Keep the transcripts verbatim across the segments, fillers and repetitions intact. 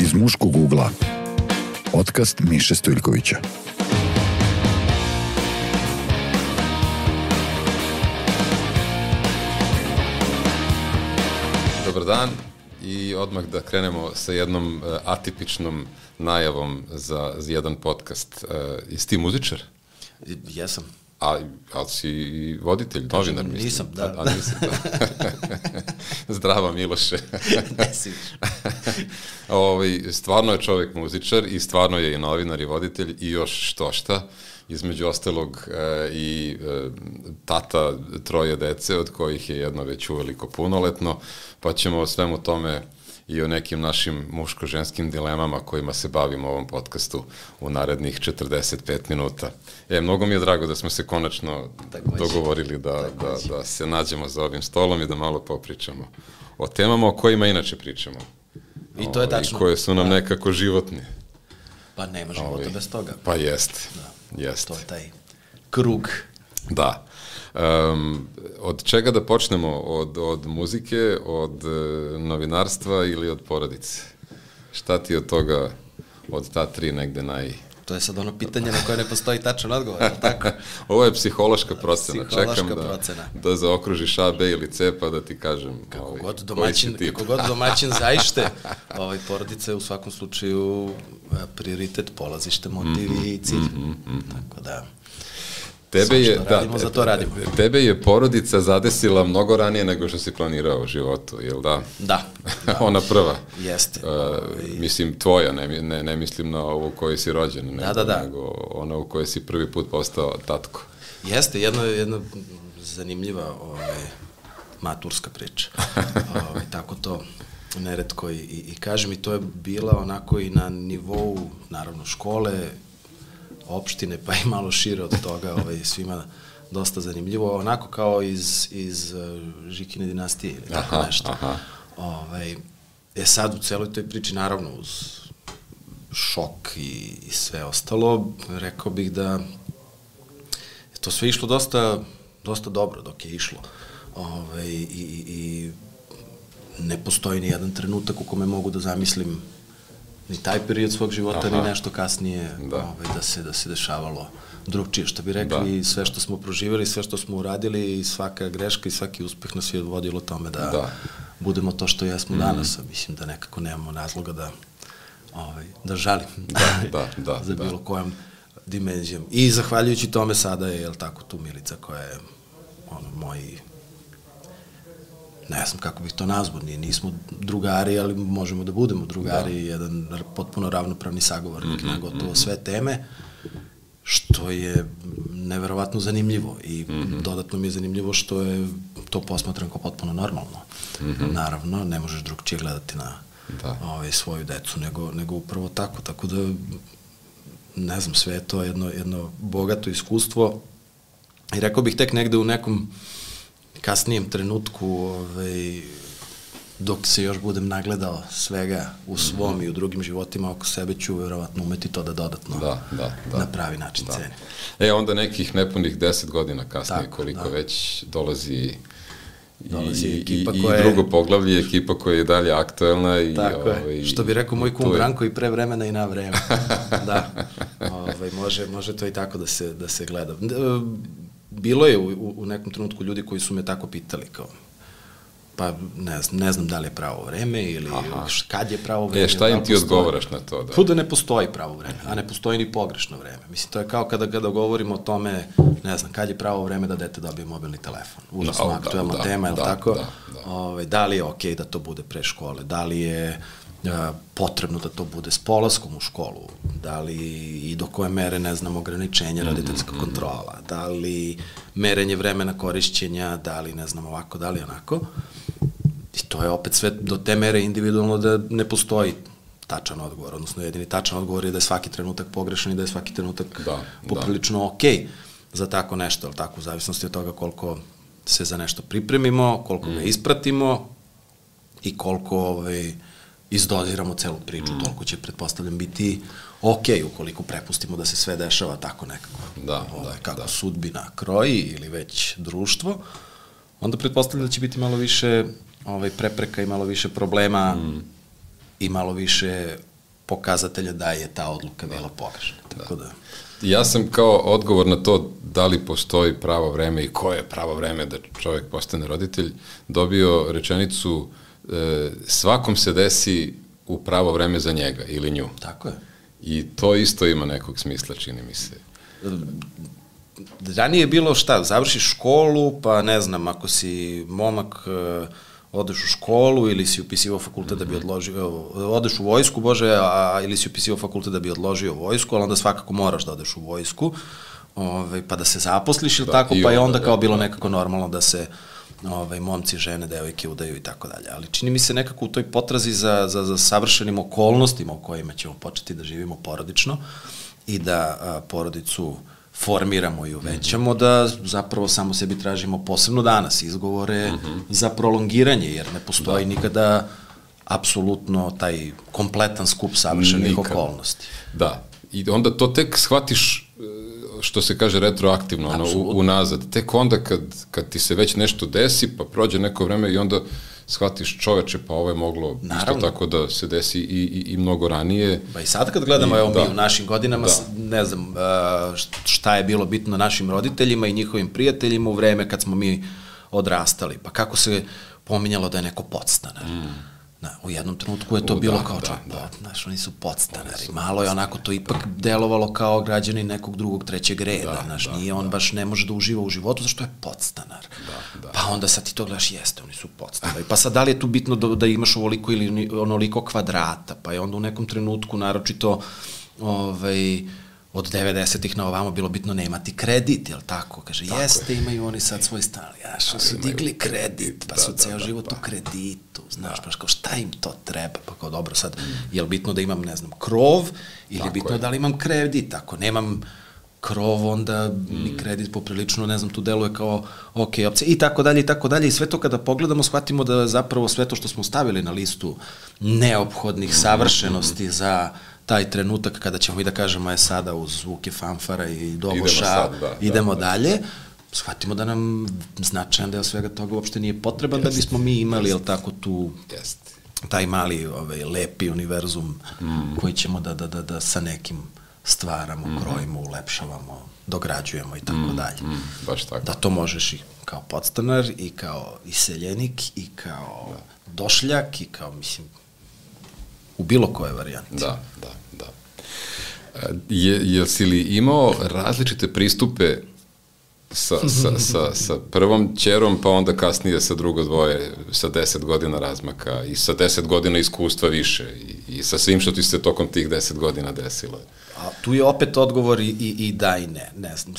Iz muškog ugla. Podcast Miše Stojljkovića. Dobar dan i odmah da krenemo sa jednom uh, atipičnom najavom za, za jedan podcast. Uh, jesi ti muzičar? Jesam. A, ali si i voditelj, novinar, mislim. Nisam, da. A, a nisam, da. Zdravo, Miloše. Ne si više. Ovaj, stvarno je čovjek muzičar i stvarno je i novinar i voditelj i još što šta. Između ostalog e, i e, tata troje dece, od kojih je jedno već uveliko punoletno, pa ćemo o svemu tome i o nekim našim muško-ženskim dilemama kojima se bavimo u ovom podcastu u narednih četrdeset pet minuta. E, mnogo mi je drago da smo se konačno dogovorili da, da, da se nađemo za ovim stolom i da malo popričamo o temama o kojima inače pričamo. I to je tačno. I koje su nam nekako životne. Pa nema života Ovi, bez toga. Pa jeste. Da. Jest. To je taj krug. Da. Um, od čega da počnemo? Od, od muzike, od uh, novinarstva ili od porodice? Šta ti od toga, od ta tri negde naj... To je sad ono pitanje na koje ne postoji tačan odgovor, ali tako? Ovo je psihološka procena. Psihološka Čekam da, procena. da zaokružiš A, B ili C, pa da ti kažem kako ovaj, god domaćin, kako god domaćin zaište, ovaj, porodica je u svakom slučaju prioritet, polazište, motiv mm-hmm, i cilj. Mm-hmm, mm-hmm. Tako da... Tebe je, radimo, da, za to radimo. Tebe je porodica zadesila mnogo ranije nego što si planirao u životu, jel da? Da. da. Ona prva. Jeste. Uh, mislim, tvoja, ne, ne, ne mislim na ovu u kojoj si rođen, nego, da, da, da. nego ona u kojoj si prvi put postao tatko. Jeste, jedna, jedna zanimljiva ovaj, maturska priča. ovaj, tako to neretko i, i, i kažem, i to je bila onako i na nivou, naravno, škole, opštine, pa i malo šire od toga, ovaj, svima dosta zanimljivo, onako kao iz, iz uh, Žikine dinastije ili tako aha, nešto. Aha. Ovaj, e sad u celoj toj priči, naravno, uz šok i, i sve ostalo, rekao bih da je to sve išlo dosta, dosta dobro dok je išlo. Ovaj, i, i, i ne postoji ni jedan trenutak u kome mogu da zamislim ni taj period svog života, aha, ni nešto kasnije da. Ovaj, da, se, da se dešavalo drugčije. Što bi rekli, da. Sve što smo proživjeli, sve što smo uradili, svaka greška i svaki uspeh nas je vodilo tome da, da. budemo to što jesmo mm. danas. Mislim da nekako nemamo razloga da, ovaj, da žalim da, da, da, za bilo da. kojom dimenzijom. I zahvaljujući tome sada je, jel tako, tu Milica koja je ono, moji... ne znam kako bih to nazvao, nismo drugari, ali možemo da budemo drugari, da. Jedan potpuno ravnopravni sagovornik mm-hmm, na gotovo mm-hmm. sve teme, što je neverovatno zanimljivo i mm-hmm. dodatno mi je zanimljivo što je to posmatram kao potpuno normalno. Mm-hmm. Naravno, ne možeš drugčije gledati na da. Ovaj, svoju decu, nego, nego upravo tako, tako da ne znam, sve je to jedno, jedno bogato iskustvo i rekao bih tek negde u nekom kasnijem trenutku, ovaj, dok se još budem nagledao svega u svom mm-hmm. i u drugim životima oko sebe, ću vjerovatno umeti to da dodatno da, da, da. na pravi način da. Cenim. E, onda nekih nepunih deset godina kasnije, tako, koliko da. Već dolazi, dolazi i, ekipa i, koja i drugo poglavlje, ekipa koja je dalje aktuelna. I, tako ovaj, je, što bi rekao moj kum je... Branko, i pre vremena i na vreme. Da, ovaj, može, može to i tako da se, da se gleda. Bilo je u, u nekom trenutku ljudi koji su me tako pitali, kao, pa ne znam, ne znam da li je pravo vreme ili aha. kad je pravo vreme. E, šta im ti postoji? Odgovaraš na to? Da? Tu da ne postoji pravo vreme, a ne postoji ni pogrešno vreme. Mislim, to je kao kada, kada govorimo o tome, ne znam, kad je pravo vreme da dete dobije mobilni telefon. Užasno no, aktuelna da, tema, je li da, tako? Da, da. Ove, da li je okej okay da to bude pre škole, da li je potrebno da to bude s polaskom u školu, da li i do koje mere, ne znam, ograničenja roditeljska mm-hmm. kontrola, da li merenje vremena korišćenja, da li, ne znam, ovako, da li onako. I to je opet sve do te mere individualno da ne postoji tačan odgovor, odnosno jedini tačan odgovor je da je svaki trenutak pogrešan i da je svaki trenutak da, poprilično da. okej za tako nešto, ali tako, u zavisnosti od toga koliko se za nešto pripremimo, koliko mm. ga ispratimo i koliko ovaj, izdoziramo celu priču, mm. toliko će, pretpostavljam, biti okej ukoliko prepustimo da se sve dešava tako nekako. Da, ovaj, da, kako da. sudbina kroji ili već društvo, onda pretpostavljam da će biti malo više ovaj, prepreka i malo više problema mm. i malo više pokazatelja da je ta odluka bila pogrešna. Tako da... Ja sam kao odgovor na to da li postoji pravo vreme i koje je pravo vreme da čovjek postane roditelj, dobio rečenicu e, svakom se desi u pravo vreme za njega ili nju. Tako je. I to isto ima nekog smisla, čini mi se. Ranije je bilo šta, završiš školu, pa ne znam, ako si momak, odeš u školu ili si upisivao fakultet da bi odložio, odeš u vojsku, bože, a, ili si upisivao fakultet da bi odložio vojsku, ali onda svakako moraš da odeš u vojsku, ovaj, pa da se zaposliš ili da, tako, pa je onda kao bilo nekako normalno da se ovaj, momci, žene, devojke udaju i tako dalje. Ali čini mi se nekako u toj potrazi za, za, za savršenim okolnostima u kojima ćemo početi da živimo porodično i da a, porodicu formiramo i uvećamo, da zapravo samo sebi tražimo posebno danas izgovore mm-hmm. za prolongiranje, jer ne postoji da. nikada apsolutno taj kompletan skup savršenih Nikad. okolnosti. Da, i onda to tek shvatiš, što se kaže retroaktivno, ono, u, unazad. Tek onda kad, kad ti se već nešto desi, pa prođe neko vreme i onda shvatiš čoveče, pa ovo je moglo Naravno. isto tako da se desi i, i, i mnogo ranije. Pa i sad kad gledamo, I, evo da, mi u našim godinama, da. ne znam šta je bilo bitno našim roditeljima i njihovim prijateljima u vreme kad smo mi odrastali. Pa kako se pominjalo da je neko podstanar. Mm. Na, u jednom trenutku je to u, bilo da, kao čak, da, da. Znaš, oni su podstanari. Malo je onako to ipak da. delovalo kao građani nekog drugog, trećeg reda. Da, znaš, da, nije on da. baš ne može da uživa u životu, zašto je podstanar. Da, da. Pa onda sad ti to gledaš, jeste, oni su podstanari. Pa sad da li je tu bitno da, da imaš ovoliko ili onoliko kvadrata, pa je onda u nekom trenutku naročito ovaj, od devedesetih na ovamo bilo bitno ne imati kredit, jel tako? Kaže, tako jeste, je. imaju oni sad svoj stan. Ja, što su digli kredit, pa da, su da, ceo da, život da, u kreditu, znaš, da. pa kao šta im to treba? Pa kao dobro, sad, mm. je li bitno da imam, ne znam, krov, ili tako bitno je. da li imam kredit? Ako nemam krov, onda mm. mi kredit poprilično, ne znam, tu deluje kao ok, opcija, i tako dalje, i tako dalje. I sve to kada pogledamo, shvatimo da zapravo sve to što smo stavili na listu neophodnih mm. savršenosti mm. za taj trenutak kada ćemo i da kažemo je sada uz zvuke fanfara i doboša, idemo, sad, da, idemo da, dalje, da. shvatimo da nam značajan deo svega toga uopšte nije potreban jest, da bismo mi imali, jel tako, tu jest. taj mali, ovaj, lepi univerzum mm. koji ćemo da, da, da, da sa nekim stvaramo, mm. krojimo, ulepšavamo, dograđujemo i tako mm. dalje. Mm. Baš tako. Da to možeš i kao podstanar, i kao iseljenik, i kao da. došljak, i kao, mislim, u bilo koje varijanti. Da, da, da. Je, jesi li imao različite pristupe sa, sa, sa, sa prvom ćerom, pa onda kasnije sa drugo dvoje, sa deset godina razmaka i sa deset godina iskustva više i, i sa svim što ti se tokom tih deset godina desilo? A tu je opet odgovor i, i, i da i ne. Ne znam,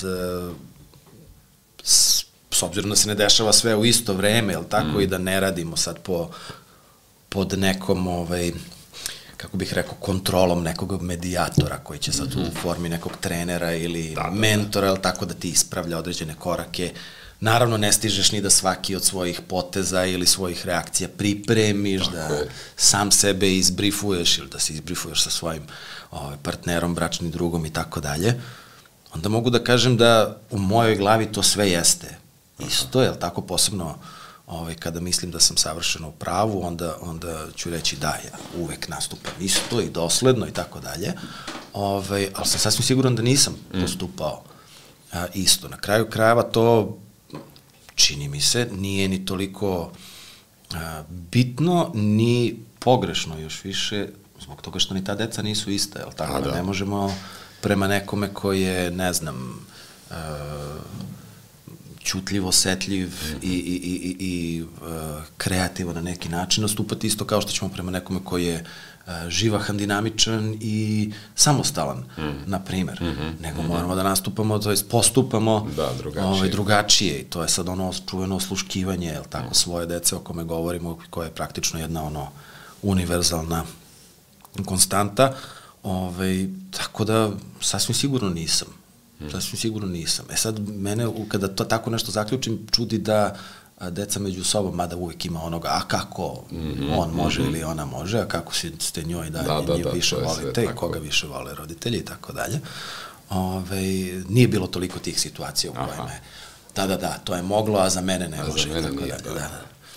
s, s obzirom da se ne dešava sve u isto vreme, jel tako, mm. i da ne radimo sad po, pod nekom, ovaj, kako bih rekao, kontrolom nekog medijatora koji će sad u formi nekog trenera ili da, da, mentora, ili tako da ti ispravlja određene korake. Naravno, ne stižeš ni da svaki od svojih poteza ili svojih reakcija pripremiš, tako da je. sam sebe izbrifuješ ili da se izbrifuješ sa svojim ovaj, partnerom, bračnim drugom i tako dalje. Onda mogu da kažem da u mojoj glavi to sve jeste isto, je li tako, posebno Ovaj, kada mislim da sam savršeno u pravu, onda, onda ću reći da, ja uvek nastupam isto i dosledno i tako dalje, ovaj, ali sam sasvim siguran da nisam postupao a, isto. Na kraju krajeva to, čini mi se, nije ni toliko a, bitno, ni pogrešno još više, zbog toga što ni ta deca nisu ista, jel tako, da ne možemo prema nekome koji je, ne znam, a, ćutljivo, osetljiv i, i, i, i uh, kreativan na neki način nastupati isto kao što ćemo prema nekome koji je uh, živahan, dinamičan i samostalan, mm. na primer. Mm -hmm. Nego mm -hmm. moramo da nastupamo, to jest postupamo da, drugačije. Ovaj, drugačije i to je sad ono čuveno osluškivanje, jel tako, mm. svoje dece o kome govorimo, koja je praktično jedna ono univerzalna konstanta. Ovaj, tako da sasvim sigurno nisam. Sasvim sigurno nisam. E sad, mene, kada to tako nešto zaključim, čudi da a, deca među sobom, mada uvek ima onoga, a kako mm -hmm, on može mm -hmm. ili ona može, a kako si, ste njoj da, da, da, da više volite i koga više vole roditelji i tako dalje. Ove, nije bilo toliko tih situacija u kojima je, da, da, da, to je moglo, a za mene ne a može. Za mene tako nije, dalje, da, da.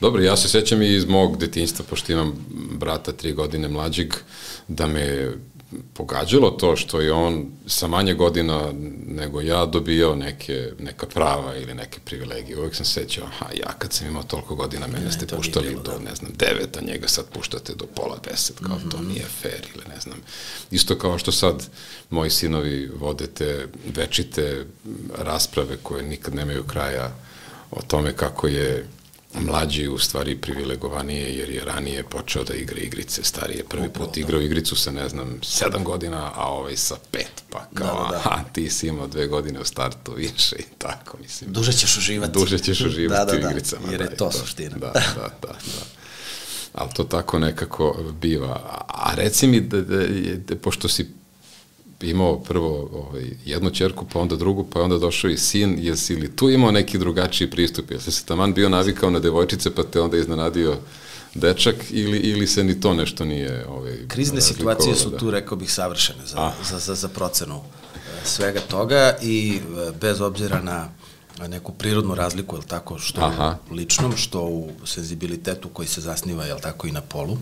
Dobro, ja se sećam i iz mog detinjstva, pošto imam brata tri godine mlađeg, da me pogađalo to što je on sa manje godina nego ja dobijao neke, neka prava ili neke privilegije. Uvijek sam sećao, aha, ja kad sam imao toliko godina, mene ne, ste puštali bilo, do, da. ne znam, devet, a njega sad puštate do pola deset, kao mm-hmm. to nije fair ili ne znam. Isto kao što sad moji sinovi vode te večite rasprave koje nikad nemaju kraja o tome kako je mlađi u stvari privilegovanije, jer je ranije počeo da igra igrice, stariji je prvi put igrao igricu sa, ne znam, sedam godina, a ovaj sa pet, pa kao, da, da, da. aha, ti si imao dve godine u startu više i tako, mislim. Duže ćeš uživati. Duže ćeš uživati da, da, da. u igricama. Jer je to, to suština. Da, da, da, da. Ali to tako nekako biva. A reci mi, da, da, da, pošto si imao prvo ovaj, jednu ćerku, pa onda drugu, pa onda došao i sin, jesi li tu imao neki drugačiji pristup? Jesi se taman bio navikao na devojčice, pa te onda iznenadio dečak, ili, ili se ni to nešto nije ovaj, krizne situacije su da. tu, rekao bih, savršene za, za, za, za procenu svega toga i bez obzira na neku prirodnu razliku, jel tako, što Aha. u ličnom, što u senzibilitetu koji se zasniva, jel tako, i na polu.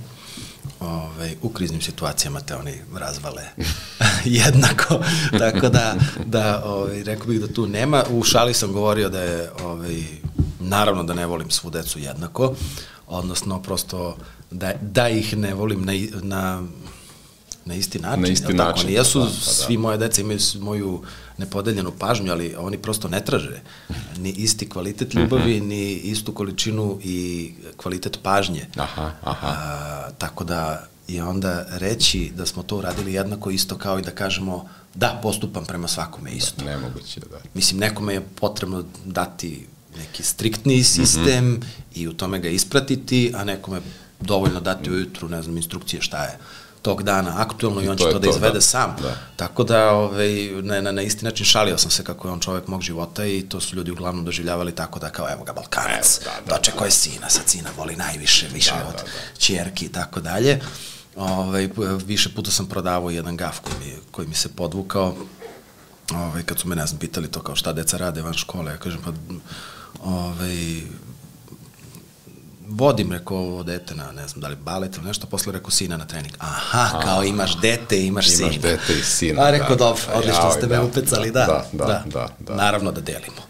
Ove, u kriznim situacijama te oni razvale jednako, tako da, da ove, rekao bih da tu nema. U šali sam govorio da je, ove, naravno da ne volim svu decu jednako, odnosno prosto da, da ih ne volim na, na, na isti način. Na isti način. Oni jesu, da, pa da. Svi moje deca imaju moju nepodeljenu pažnju, ali oni prosto ne traže ni isti kvalitet ljubavi, ni istu količinu i kvalitet pažnje. Aha, aha. A, tako da je onda reći da smo to uradili jednako isto kao i da kažemo da, postupam prema svakome isto. Da, nemoguće, da. Mislim, nekome je potrebno dati neki striktni sistem mm-hmm. i u tome ga ispratiti, a nekome je dovoljno dati ujutru, ne znam, instrukcije šta je tog dana aktuelno i on će to, to da to, izvede da. sam. Da. Tako da ovaj, na, na, na isti način šalio sam se kako je on čovek mog života i to su ljudi uglavnom doživljavali tako da kao evo ga Balkanac, da, da, dočekao je sina, sad sina voli najviše, više da, od da, da. ćerki i tako dalje. Ovaj, više puta sam prodavao jedan gaf koji mi, koji mi se podvukao, ovaj, kad su me, ne znam, pitali to kao šta deca rade van škole, ja kažem pa ovaj, vodim, rekao, ovo dete na, ne znam, da li balet ili nešto, posle rekao sina na trening. Aha, A, kao imaš dete, imaš sina. Imaš dete i sina, A rekao, da. dobro, odlično ja, ste da, me upecali, da, da, da, da, da, da. Naravno da delimo.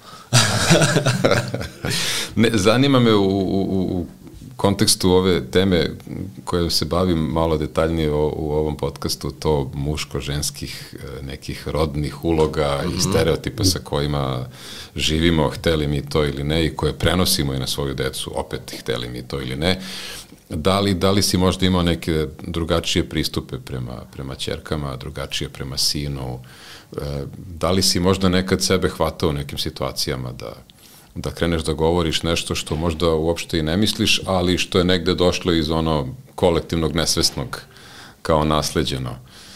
Ne, zanima me u, u, u kontekstu ove teme koje se bavim malo detaljnije u, u ovom podcastu, to muško-ženskih nekih rodnih uloga mm-hmm. i stereotipa sa kojima živimo, hteli mi to ili ne, i koje prenosimo i na svoju decu, opet hteli mi to ili ne. Da li, da li si možda imao neke drugačije pristupe prema, prema ćerkama, drugačije prema sinu? Da li si možda nekad sebe hvatao u nekim situacijama da da kreneš da govoriš nešto što možda uopšte i ne misliš, ali što je negde došlo iz ono kolektivnog nesvesnog kao nasleđeno?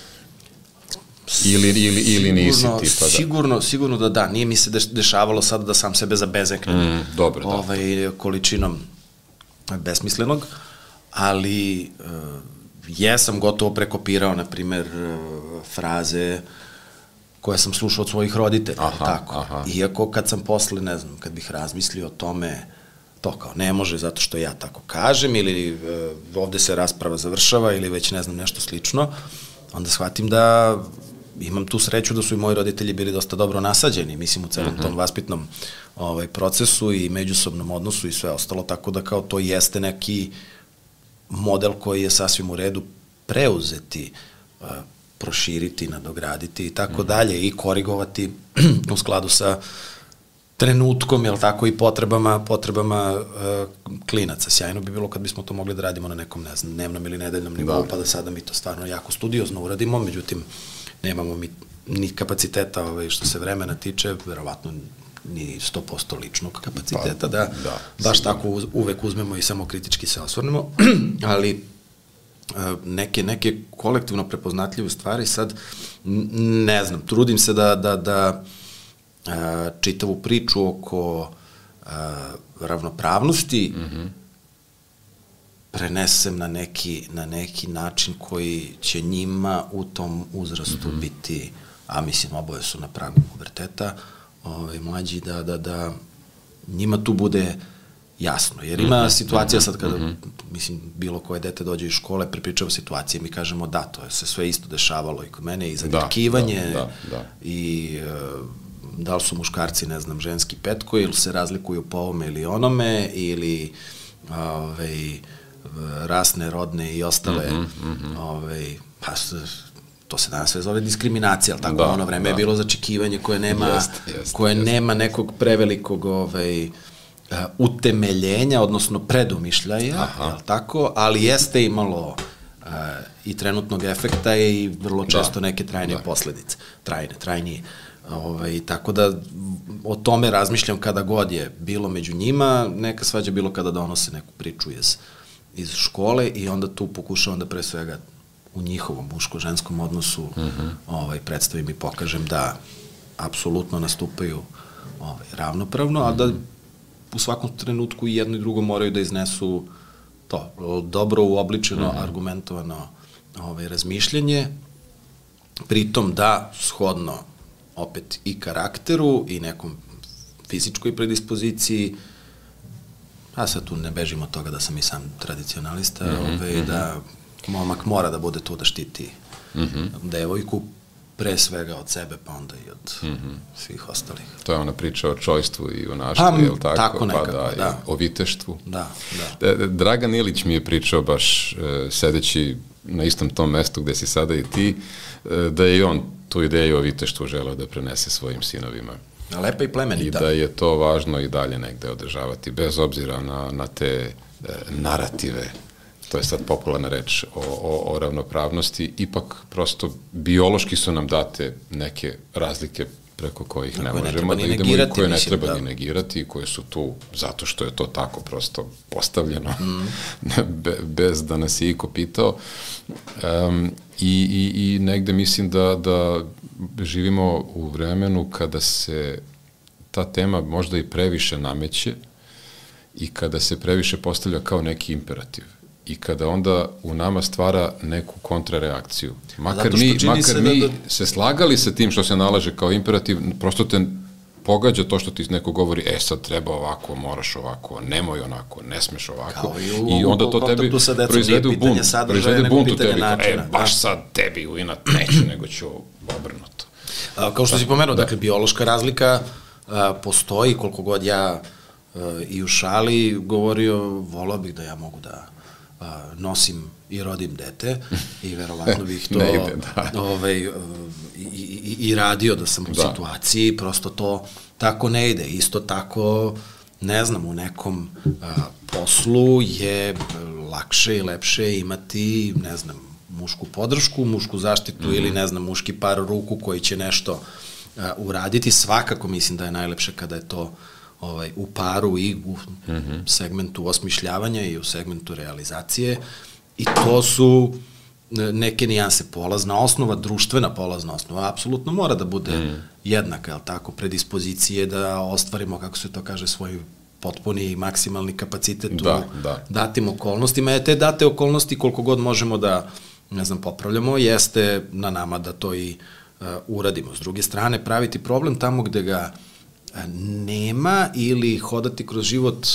Ili, ili, ili nisi sigurno, tipa da... Sigurno, sigurno da da. Nije mi se dešavalo sad da sam sebe zabezeknem mm, dobro, da. ovaj, količinom besmislenog, ali uh, jesam gotovo prekopirao, na primer, uh, fraze koje sam slušao od svojih roditelja, aha, tako. Aha. Iako kad sam posle, ne znam, kad bih razmislio o tome, to kao ne može zato što ja tako kažem, ili e, ovde se rasprava završava, ili već ne znam nešto slično, onda shvatim da imam tu sreću da su i moji roditelji bili dosta dobro nasađeni, mislim, u celom uh-huh. tom vaspitnom ovaj, procesu i međusobnom odnosu i sve ostalo, tako da kao to jeste neki model koji je sasvim u redu preuzeti, uh, proširiti, nadograditi i tako mm. dalje i korigovati u skladu sa trenutkom, jel tako, i potrebama, potrebama uh, klinaca. Sjajno bi bilo kad bismo to mogli da radimo na nekom, ne znam, dnevnom ili nedeljnom nivou, da. Pa da sada mi to stvarno jako studiozno uradimo, međutim, nemamo mi ni kapaciteta, ovaj, što se vremena tiče, verovatno ni sto posto ličnog kapaciteta, pa, da, da baš sigurno. Tako uvek uzmemo i samo kritički se osvrnemo, ali neke, neke kolektivno prepoznatljive stvari sad, ne znam, trudim se da, da, da a, čitavu priču oko a, ravnopravnosti mm-hmm. prenesem na neki, na neki način koji će njima u tom uzrastu mm-hmm. biti, a mislim, oboje su na pragu puberteta, ovaj, mlađi, da, da, da njima tu bude jasno, jer ima mm-hmm, situacija sad kada, mm-hmm. mislim, bilo koje dete dođe iz škole, prepričava situacije, mi kažemo da, to je se sve isto dešavalo i kod mene, i zadrkivanje, da, da, da, da. i uh, da li su muškarci, ne znam, ženski petko, ili se razlikuju po ovome ili onome, ili ove, rasne, rodne i ostale, mm-hmm, mm-hmm. ove, pa to se danas sve zove diskriminacija, ali tako, da, ono vreme da. je bilo začekivanje koje nema, jest, jest, koje jest. nema nekog prevelikog ovaj, utemeljenja, odnosno predomišljaja, jel tako, ali jeste imalo uh, i trenutnog efekta i vrlo često da. neke trajne da. posledice, trajne, trajnije. Ovaj, tako da o tome razmišljam kada god je bilo među njima, neka svađa bilo kada donose neku priču iz, iz škole i onda tu pokušavam da pre svega u njihovom muško-ženskom odnosu mm-hmm. ovaj, predstavim i pokažem da apsolutno nastupaju ovaj, ravnopravno, mm-hmm. a da u svakom trenutku i jedno i drugo moraju da iznesu to dobro uobličeno, mm-hmm. argumentovano ovaj, razmišljanje, pritom da shodno opet i karakteru i nekom fizičkoj predispoziciji, a sad tu ne bežim od toga da sam i sam tradicionalista, mm-hmm. ovaj, da momak mora da bude tu da štiti mm-hmm. devojku, pre svega od sebe, pa onda i od mm-hmm. svih ostalih. To je ona priča o čojstvu i o naštvu, pa, je li tako? Tako nekako, pa da, da. O viteštvu. Da, da. Dragan Ilić mi je pričao baš e, sedeći na istom tom mestu gde si sada i ti, e, da je i on tu ideju o viteštvu želeo da prenese svojim sinovima. Lepa i plemenita. I da je to važno i dalje negde održavati, bez obzira na, na te e, narative, to je sad popularna reč o, o, o ravnopravnosti, ipak prosto biološki su nam date neke razlike preko kojih ne možemo da idemo i koje ne treba ni negirati i koje su tu zato što je to tako prosto postavljeno, mm. Be, bez da nas je iko pitao. Um, i, i, I negde mislim da, da živimo u vremenu kada se ta tema možda i previše nameće i kada se previše postavlja kao neki imperativ. I kada onda u nama stvara neku kontrareakciju. Makar mi, makar mi da, da... se slagali sa tim što se nalaže kao imperativ, prosto te pogađa to što ti neko govori, e sad treba ovako, moraš ovako, nemoj onako, ne smeš ovako. I, I onda to tebi proizvede u bunt, proizvede bunt u tebi, načina, e baš da. sad tebi u inat neću, nego ću obrnuto. A, kao što si pomenuo, da. dakle, biološka razlika a, postoji, koliko god ja a, i u šali govorio, volao bih da ja mogu da nosim i rodim dete i verovatno bih to ide, da. ovaj, i, i, i radio da sam u da. situaciji, prosto to tako ne ide. Isto tako, ne znam, u nekom a, poslu je lakše i lepše imati, ne znam, mušku podršku, mušku zaštitu mm-hmm. ili, ne znam, muški par ruku koji će nešto a, uraditi. Svakako mislim da je najlepše kada je to ovaj, u paru i u mm-hmm. segmentu osmišljavanja i u segmentu realizacije i to su neke nijanse. Polazna osnova, društvena polazna osnova, apsolutno mora da bude mm. jednaka, jel tako, predispozicije da ostvarimo, kako se to kaže, svoj potpuni i maksimalni kapacitet da, u da. datim okolnostima. E, te date okolnosti, koliko god možemo da, ne znam, popravljamo, jeste na nama da to i uh, uradimo. S druge strane, praviti problem tamo gde ga nema ili hodati kroz život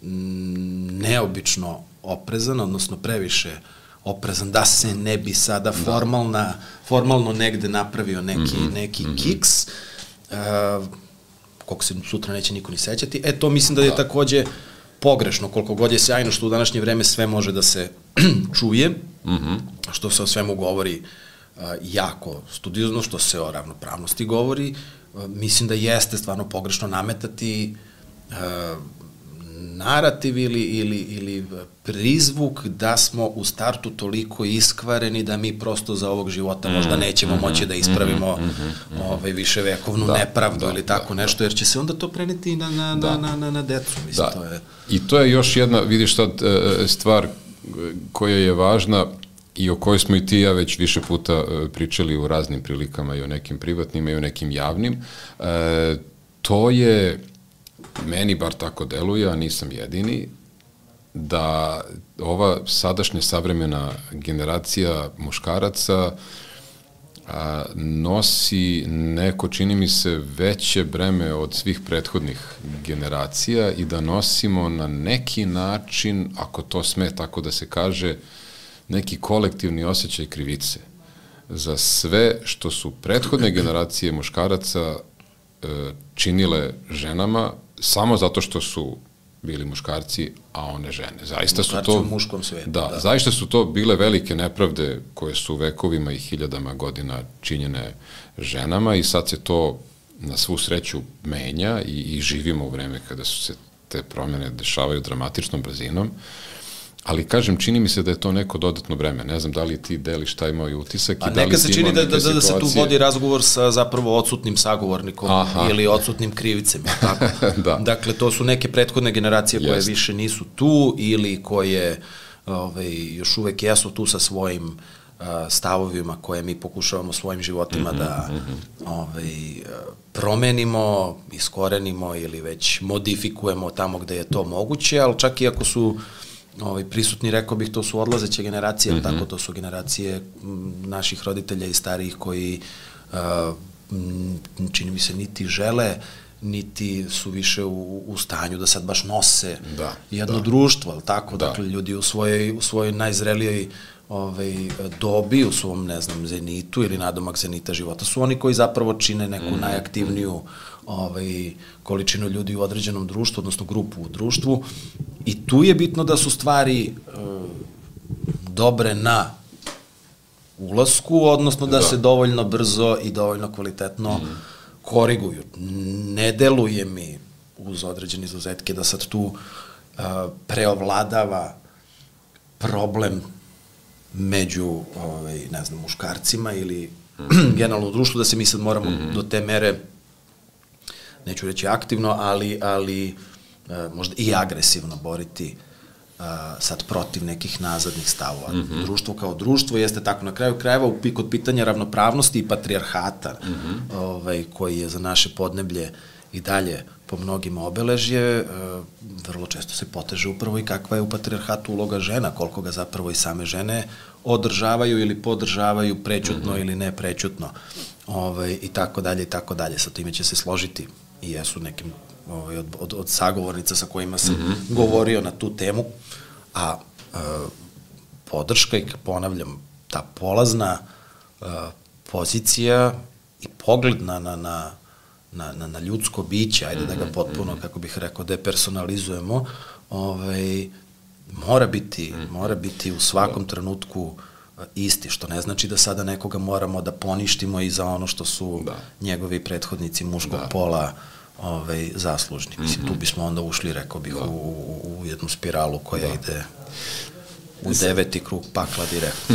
neobično oprezan, odnosno previše oprezan, da se ne bi sada formalna, formalno negde napravio neki, mm-hmm. neki mm-hmm. kiks, uh, koliko se sutra neće niko ni sećati. E, to mislim da je da. takođe pogrešno, koliko god je sjajno što u današnje vreme sve može da se čuje, mm-hmm. što se o svemu govori uh, jako studiozno, što se o ravnopravnosti govori, mislim da jeste stvarno pogrešno nametati uh, narativ ili, ili, ili prizvuk da smo u startu toliko iskvareni da mi prosto za ovog života možda nećemo mm-hmm, moći da ispravimo mm-hmm, ovaj, viševekovnu da, nepravdu da, ili tako da, nešto, jer će se onda to preneti na, na, da. na, na, na decu. Mislim, da. to je... I to je još jedna, vidiš sad, stvar koja je važna i o kojoj smo i ti ja već više puta pričali u raznim prilikama i o nekim privatnim i o nekim javnim, e, to je, meni bar tako deluje, a nisam jedini, da ova sadašnja savremena generacija muškaraca a, nosi neko, čini mi se, veće breme od svih prethodnih generacija i da nosimo na neki način, ako to sme tako da se kaže, neki kolektivni osjećaj krivice za sve što su prethodne generacije muškaraca e, činile ženama samo zato što su bili muškarci, a one žene. Zaista su to, u muškom svetu. Da, Da, zaista su to bile velike nepravde koje su vekovima i hiljadama godina činjene ženama i sad se to na svu sreću menja i, i živimo u vreme kada su se te promjene dešavaju dramatičnom brzinom. Ali, kažem, čini mi se da je to neko dodatno vreme. Ne znam da li ti deliš taj moj utisak i da li ti imao neke situacije. A neka se čini da, da, da se tu vodi razgovor sa zapravo odsutnim sagovornikom. Aha. Ili odsutnim krivicem. Tako. Da. Dakle, to su neke prethodne generacije koje Jest. više nisu tu ili koje ovaj, još uvek jesu tu sa svojim uh, stavovima koje mi pokušavamo svojim životima mm-hmm, da mm-hmm. ovaj, promenimo, iskorenimo ili već modifikujemo tamo gde je to moguće, ali čak i ako su Ovaj, prisutni, rekao bih, to su odlazeće generacije, mm-hmm. tako, to su generacije m, naših roditelja i starijih koji a, m, čini mi se niti žele, niti su više u, u stanju da sad baš nose da, jedno da. društvo, ali tako, da. Dakle, ljudi u svojoj, u svojoj najzrelijoj ovaj, dobi, u svom, ne znam, zenitu ili nadomak zenita života, su oni koji zapravo čine neku mm-hmm. najaktivniju ovaj, količinu ljudi u određenom društvu, odnosno grupu u društvu. I tu je bitno da su stvari e, dobre na ulasku, odnosno da, da se dovoljno brzo i dovoljno kvalitetno mm. koriguju. Ne deluje mi, uz određene izuzetke, da sad tu e, preovladava problem među, ovaj, ne znam, muškarcima ili mm. generalno u društvu, da se mi sad moramo mm. do te mere, neću reći aktivno, ali, ali možda i agresivno boriti uh, sad protiv nekih nazadnih stavova. Mm-hmm. Društvo kao društvo jeste tako na kraju krajeva u, kod pitanja ravnopravnosti i patrijarhata, mm-hmm. ovaj, koji je za naše podneblje i dalje po mnogima obeležje, uh, vrlo često se poteže upravo i kakva je u patrijarhatu uloga žena, koliko ga zapravo i same žene održavaju ili podržavaju prećutno mm-hmm. ili ne prećutno, ovaj, i tako dalje i tako dalje. Sa time će se složiti i jesu nekim ovaj, od, od, od sagovornica sa kojima sam mm-hmm. govorio na tu temu, a e, podrška i, ponavljam, ta polazna e, pozicija i pogled na, na, na, na, na ljudsko biće, ajde mm-hmm. da ga potpuno, kako bih rekao, depersonalizujemo, ovaj, mora biti, mm-hmm. mora biti u svakom da. trenutku isti, što ne znači da sada nekoga moramo da poništimo i za ono što su da. njegovi prethodnici muškog da. pola ovaj, zaslužni. Mm-hmm. Mislim, tu bismo onda ušli, rekao bih, da. u, u, u jednu spiralu koja da. ide u deveti krug pakla direktno.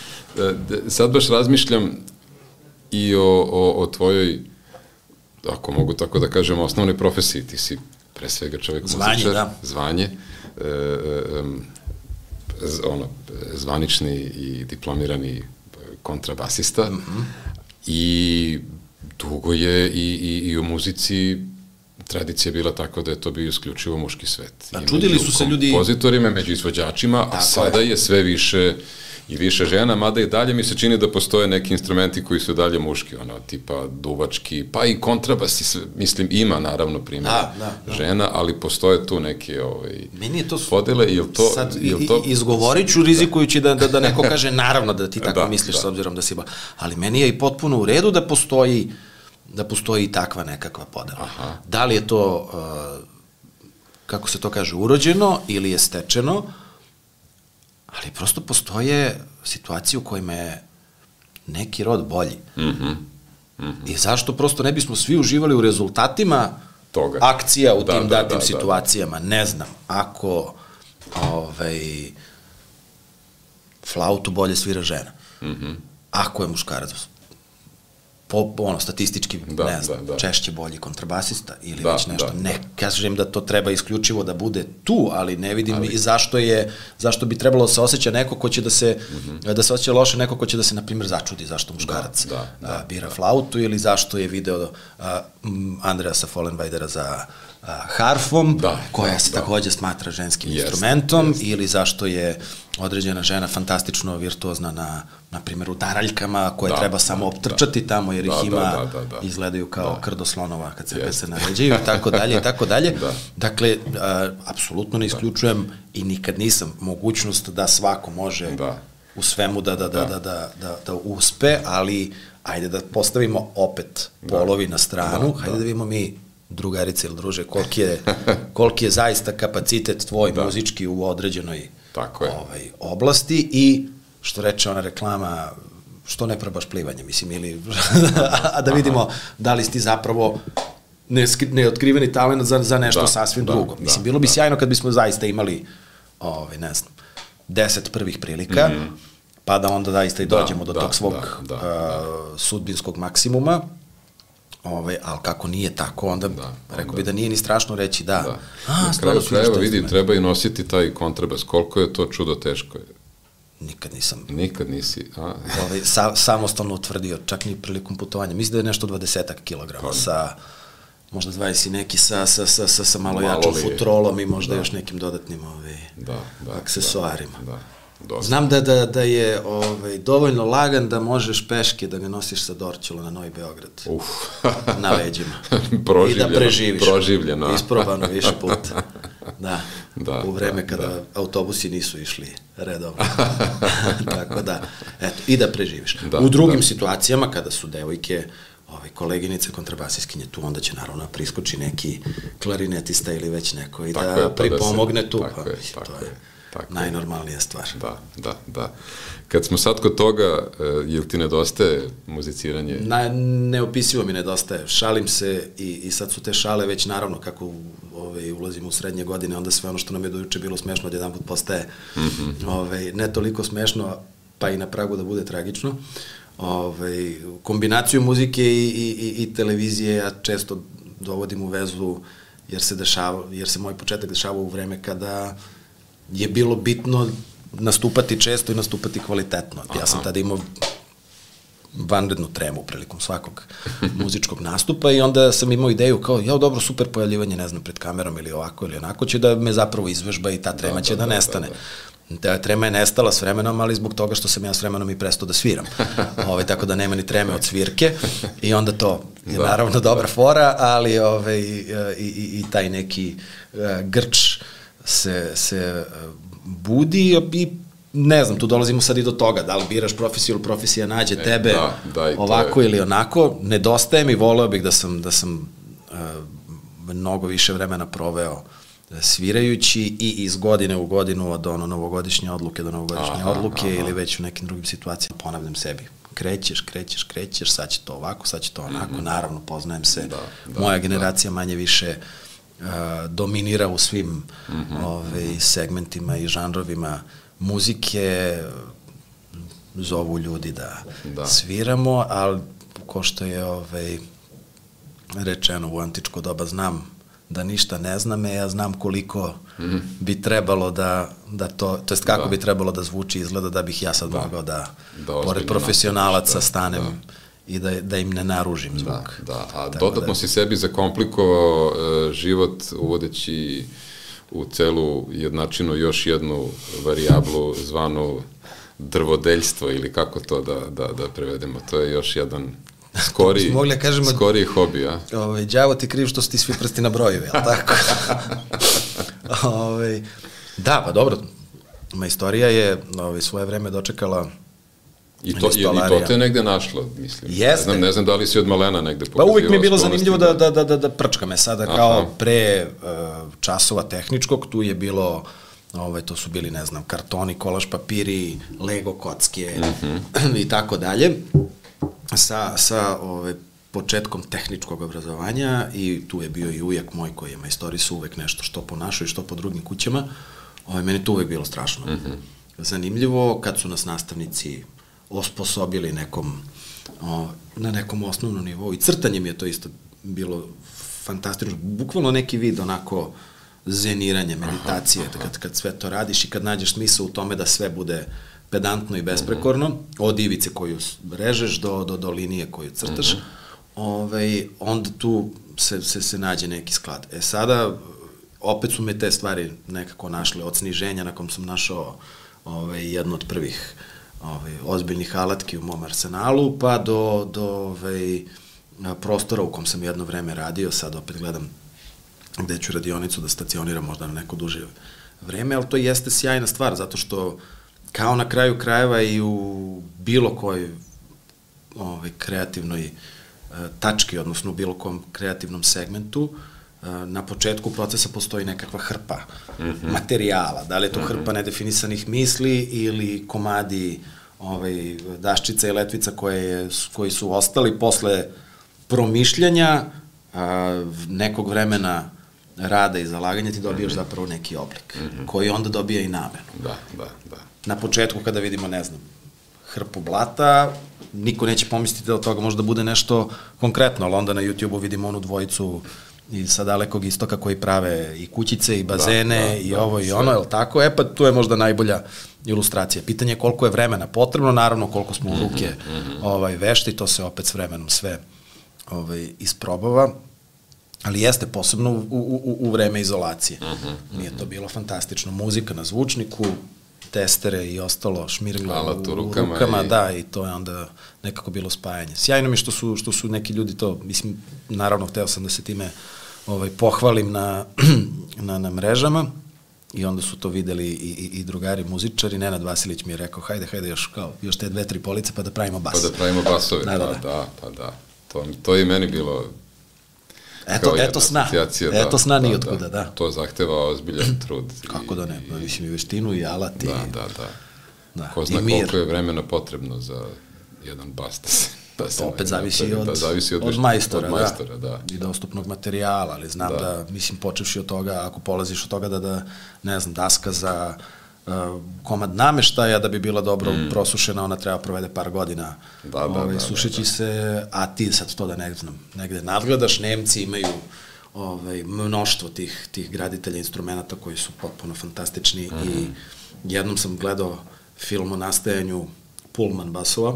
Sad baš razmišljam i o, o, o tvojoj, ako mogu tako da kažem, osnovnoj profesiji. Ti si pre svega čovjek muzičar, da. zvanje, e, e, ono, zvanični i diplomirani kontrabasista mm-hmm. i dugo je i, i, i u muzici tradicija bila tako da je to bio isključivo muški svet. A čudili su se ljudi... kompozitorima, među izvođačima, a sada je sve više i više žena, mada i dalje mi se čini da postoje neki instrumenti koji su dalje muški, ono, tipa duvački, pa i kontrabas, i sve, mislim, ima naravno primjer da, da, da. žena, ali postoje tu neke ovaj, Meni je to podele, ili to... Sad, il to... izgovorit ću rizikujući da, da, da neko kaže naravno da ti tako da, misliš da. s obzirom da si... Ba... Ali meni je i potpuno u redu da postoji da postoji i takva nekakva podela. Aha. Da li je to, uh, kako se to kaže, urođeno ili je stečeno, ali prosto postoje situacije u kojima je neki rod bolji. Mm-hmm. Mm-hmm. I zašto prosto ne bismo svi uživali u rezultatima toga akcija u da, tim da, datim da, situacijama? Da. Ne znam, ako ovaj, flautu bolje svira žena, mm-hmm. ako je muškarac, po, ono, statistički, da, ne znam, da, da. češće bolji kontrabasista ili da, već nešto. Da, ne, kažem da to treba isključivo da bude tu, ali ne vidim ali... i zašto je, zašto bi trebalo da se osjeća neko ko će da se, mm-hmm. da se osjeća loše neko ko će da se, na primjer, začudi zašto muškarac da, da, da, bira da. flautu ili zašto je video uh, Andreasa Follenweidera za a, harfom, da, koja da, se da. takođe smatra ženskim jest, instrumentom, jest. ili zašto je određena žena fantastično virtuozna na, na primjer, udaraljkama, koje da, treba samo da, optrčati tamo, jer da, ih ima, da, da, da, da. izgledaju kao da. krdo slonova kad se, Jest. kad se naređaju, i tako dalje, i tako dalje. Da. Dakle, a, apsolutno ne isključujem i nikad nisam mogućnost da svako može Da. u svemu da, da, da, da, da, da, da uspe, ali ajde da postavimo opet polovi na stranu, da, hajde da. da vidimo mi, drugarice ili druže, koliki je, koliki je zaista kapacitet tvoj da. muzički u određenoj Tako je. ovaj, oblasti, i što reče ona reklama, što ne probaš plivanje, mislim, ili a da vidimo da li si ti zapravo neotkriveni talent za, za nešto da, sasvim da, drugo. da, Mislim, bilo bi da. sjajno kad bismo zaista imali, ovaj, ne znam, deset prvih prilika, mm. pa da onda zaista i dođemo da, do da, tog svog da, da, uh, da. sudbinskog maksimuma, ovaj, ali kako nije tako, onda, Da, rekao onda. bi da nije ni strašno reći da. Da. A, Na stvarno kraju sviraš krajeva taj vidi, instrument. treba i nositi taj kontrabas. Koliko je to čudo teško je. Nikad nisam Nikad nisi, a? ovaj, sa, samostalno utvrdio, čak ni prilikom putovanja. Mislim da je nešto dvadesetak kilograma Pa, sa, možda dvadeset i neki sa, sa, sa, sa, sa malo, Malo jačom li je. futrolom i možda Da. još nekim dodatnim ovaj, Da, da. aksesuarima. Da, da. Dosta. Znam da, da, da je ovaj, dovoljno lagan da možeš peške da ga nosiš sa Dorćola na Novi Beograd. Uf. Na leđima. Proživljeno. I da preživiš. Proživljeno. Isprobano više puta. Da. Da, U vreme da, kada da. autobusi nisu išli redovno. Tako da, eto, i da preživiš. Da, U drugim da. situacijama, kada su devojke, ovaj, koleginice, kontrabasiskinje tu, onda će naravno priskoči neki klarinetista ili već neko i Tako da je, pa da pripomogne se- tu. tako Pa, je, mislim, tako to je, je tako je. najnormalnija stvar. Da, da, da. Kad smo sad kod toga, uh, jel ti nedostaje muziciranje? Na, neopisivo mi nedostaje. Šalim se i, i sad su te šale već naravno kako ovaj, ulazimo u srednje godine, onda sve ono što nam je do juče bilo smešno odjedan put postaje mm -hmm. ovaj, ne toliko smešno, pa i na pragu da bude tragično. Ovaj, kombinaciju muzike i, i, i, i televizije ja često dovodim u vezu jer se, dešava, jer se moj početak dešava u vreme kada je bilo bitno nastupati često i nastupati kvalitetno. Ja sam tada imao vanrednu tremu prilikom svakog muzičkog nastupa i onda sam imao ideju kao, jao dobro, super pojavljivanje, ne znam, pred kamerom ili ovako ili onako, će da me zapravo izvežba i ta trema Da, će da, da, da, nestane. da, Da, trema je nestala s vremenom, ali zbog toga što sam ja s vremenom i prestao da sviram. Ove, tako da nema ni treme od svirke i onda to je Da, naravno dobra fora, ali ove, i, i, i taj neki uh, grč se, se uh, budi i ne znam, tu dolazimo sad i do toga, da li biraš profesiju ili profesija nađe E, tebe da, da, i to ovako je. ili onako, nedostaje mi, voleo bih da sam, da sam uh, mnogo više vremena proveo svirajući i iz godine u godinu od ono novogodišnje odluke do novogodišnje Aha, odluke aha. ili već u nekim drugim situacijama ponavljam sebi. Krećeš, krećeš, krećeš, sad će to ovako, sad će to onako, mm-hmm. naravno poznajem se. Da, da, Moja generacija manje više uh, dominira u svim mm-hmm. ovaj, segmentima i žanrovima muzike, zovu ljudi da, Da. sviramo, ali ko što je ovaj, rečeno u antičko doba, znam da ništa ne znam, ja znam koliko mm. bi trebalo da, da to, to jest kako da. bi trebalo da zvuči i izgleda da bih ja sad Da. mogao da, Da pored ozbiljno profesionalaca nastupiš, da, stanem da. i da, da im ne naružim zvuk. Da, da. A Tako dodatno da- si sebi zakomplikovao uh, život uvodeći u celu jednačinu još jednu varijablu zvanu drvodeljstvo ili kako to da, da, da prevedemo. To je još jedan skori, bismo mogli da kažemo- skori hobi, a? Ove, đavo ti kriv što su ti svi prsti na broju, jel tako? Ove, da, pa dobro, ma istorija je ove, svoje vreme dočekala I to, i, i to te je negde našlo, mislim. Jeste. Ne znam, ne znam da li si od malena negde Pa pokazivao uvijek mi je bilo sklonosti zanimljivo da, da, da, da, da prčka me sada kao Aha. pre uh, časova tehničkog, tu je bilo, ovaj, to su bili, ne znam, kartoni, kolaž papiri, Lego kocke Mhm. i tako dalje, sa, sa ovaj, početkom tehničkog obrazovanja i tu je bio i ujak moj koji je majstorisao uvek nešto što po našoj, što po drugim kućama, ovaj, meni to uvek bilo strašno. Mhm. Zanimljivo kad su nas nastavnici osposobili nekom, o, na nekom osnovnom nivou i crtanje mi je to isto bilo fantastično, bukvalno neki vid onako zeniranje, meditacije, aha, aha. Kad, kad sve to radiš i kad nađeš smisao u tome da sve bude pedantno i besprekorno, od ivice koju režeš do, do, do linije koju crtaš, ovaj, onda tu se, se, se nađe neki sklad. E sada, opet su me te stvari nekako našle od sniženja, na kom sam našao ovaj, jednu od prvih ovaj, ozbiljnih alatki u mom arsenalu, pa do, do ovaj, prostora u kom sam jedno vreme radio, sad opet gledam gde ću radionicu da stacioniram možda na neko duže vreme, ali to jeste sjajna stvar, zato što kao na kraju krajeva i u bilo kojoj ovaj, kreativnoj e, tački, odnosno u bilo kom kreativnom segmentu, e, na početku procesa postoji nekakva hrpa mm-hmm. materijala. Da li je to mm-hmm. hrpa nedefinisanih misli ili komadi ovaj, daščica i letvica koje je, koji su ostali posle promišljanja a, nekog vremena rada i zalaganja, ti dobijaš mm-hmm. zapravo neki oblik, mm-hmm. koji onda dobija i namenu. Da, da, da. Na početku kada vidimo, ne znam, hrpu blata, niko neće pomisliti da od toga može da bude nešto konkretno, ali onda na YouTube-u vidimo onu dvojicu i sa dalekog istoka koji prave i kućice i bazene da, da, i da, ovo i sve. Ono, je li tako? E pa tu je možda najbolja ilustracija. Pitanje je koliko je vremena potrebno, naravno koliko smo u ruke mm-hmm. ovaj, vešti, to se opet s vremenom sve ovaj, isprobava, ali jeste posebno u, u, u vreme izolacije. Mm-hmm. Nije to bilo fantastično. Muzika na zvučniku, testere i ostalo šmirgla u, u rukama, rukama i... da, i to je onda nekako bilo spajanje. Sjajno mi što su, što su neki ljudi to, mislim, naravno hteo sam da se time ovaj, pohvalim na, na, na mrežama i onda su to videli i, i, i drugari muzičari. Nenad Vasilić mi je rekao, hajde, hajde, još, kao, još te dve, tri police pa da pravimo bas. Pa da pravimo basove, da, da, da. da, pa da. To, to je i meni bilo... Eto, eto sna, eto da, sna da, nijotkuda, da. To zahteva ozbiljan trud. Kako da ne, i, mislim i veštinu i alat i... Da, da, da. da. Ko zna koliko je vremena potrebno za jedan bas da se... Da se opet zavisi, od, da, zavisi od, od majstora, od majstora da. da. I dostupnog materijala, ali znam da. da, mislim, počevši od toga, ako polaziš od toga da, da ne znam, daska za... Uh, komad nameštaja da bi bila dobro mm. prosušena, ona treba provede par godina da, da, ovaj, da, sušeći da, da. se, a ti sad to da ne znam, negde nadgledaš, Nemci imaju ovaj, mnoštvo tih, tih graditelja instrumenta koji su potpuno fantastični mm. i jednom sam gledao film o nastajanju Pullman basova,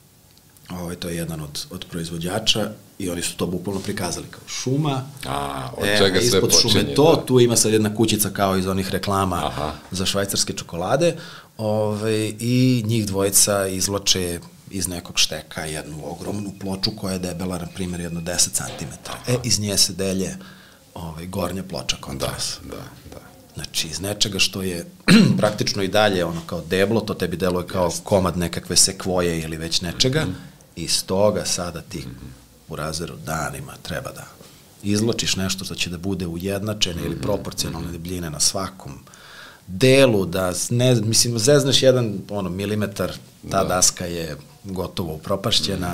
ovaj, to je jedan od, od proizvođača i oni su to bukvalno prikazali kao šuma, a, od e, čega sve ispod počinje, šume to, da. tu ima sad jedna kućica kao iz onih reklama Aha. za švajcarske čokolade, ovaj, i njih dvojica izvlače iz nekog šteka jednu ogromnu ploču koja je debela, na primjer, jedno deset centimetara. E, iz nje se delje ovaj, gornja ploča kontras. Da, da, da. Znači, iz nečega što je praktično i dalje ono kao deblo, to tebi deluje kao Just. komad nekakve sekvoje ili već nečega, mm-hmm. iz toga sada ti mm-hmm. u razeru danima treba da izločiš nešto što će da bude ujednačene mm-hmm. ili proporcionalne debljine na svakom delu, da ne, mislim, zezneš jedan ono, milimetar, ta da. daska je gotovo upropašćena.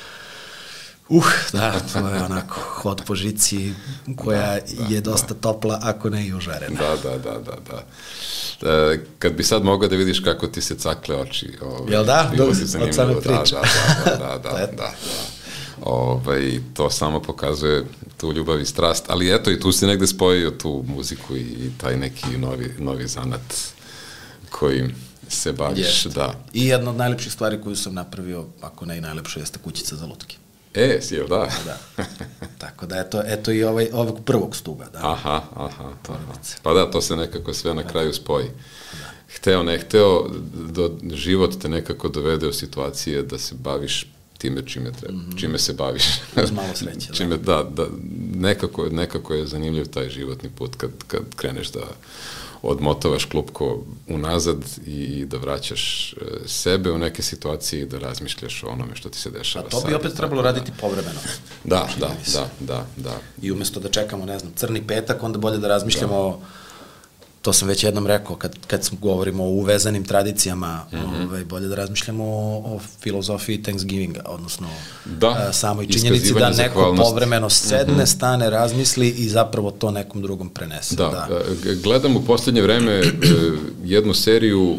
Mm. Uh, da, to je onako hod po žici koja da, da, je dosta da. topla, ako ne i užarena. Da, da, da, da, da. E, kad bi sad mogao da vidiš kako ti se cakle oči. Ovaj, Jel da? Do, od same priče. Da, da, da, da, da, da. Ovaj, to samo pokazuje tu ljubav i strast, ali eto i tu si negde spojio tu muziku i, i taj neki novi, novi zanat kojim se baviš, Jeste. da. I jedna od najlepših stvari koju sam napravio, ako ne i najlepša, jeste kućica za lutke. E, sjel, da. da. Tako da, eto, eto i ovaj, ovog prvog stuba, da. Aha, aha, aha. Pa da, to se nekako sve na kraju spoji. Da. Hteo, ne hteo, do, život te nekako dovede u situacije da se baviš time čime treba, mm-hmm. čime se baviš. Uz malo sreće, čime, da. Da, da, nekako, nekako je zanimljiv taj životni put kad, kad kreneš da odmotavaš klupko unazad i da vraćaš sebe u neke situacije i da razmišljaš o onome što ti se dešava. A to bi opet trebalo raditi povremeno. Da, da, da, da, da. I umjesto da čekamo, ne znam, crni petak, onda bolje da razmišljamo o, to sam već jednom rekao, kad, kad govorimo o uvezanim tradicijama, mm-hmm. ovaj, bolje da razmišljamo o, o filozofiji Thanksgivinga, odnosno da, a, samoj činjenici da neko povremeno sedne, mm-hmm. stane, razmisli i zapravo to nekom drugom prenese. Da, da. Gledam u poslednje vreme jednu seriju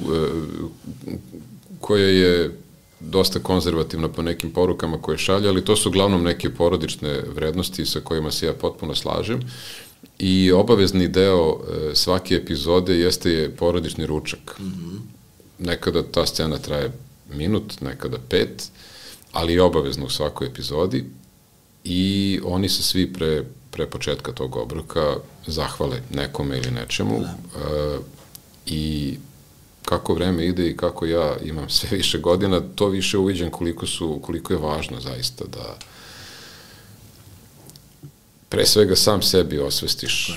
koja je dosta konzervativna po nekim porukama koje šalje, ali to su uglavnom neke porodične vrednosti sa kojima se ja potpuno slažem. I obavezni deo e, svake epizode jeste je porodični ručak. Mm-hmm. Nekada ta scena traje minut, nekada pet, ali je obavezno u svakoj epizodi. i oni se svi pre, pre početka tog obroka zahvale nekome ili nečemu da. e, i kako vreme ide i kako ja imam sve više godina, to više uviđam koliko, su, koliko je važno zaista da pre svega sam sebi osvestiš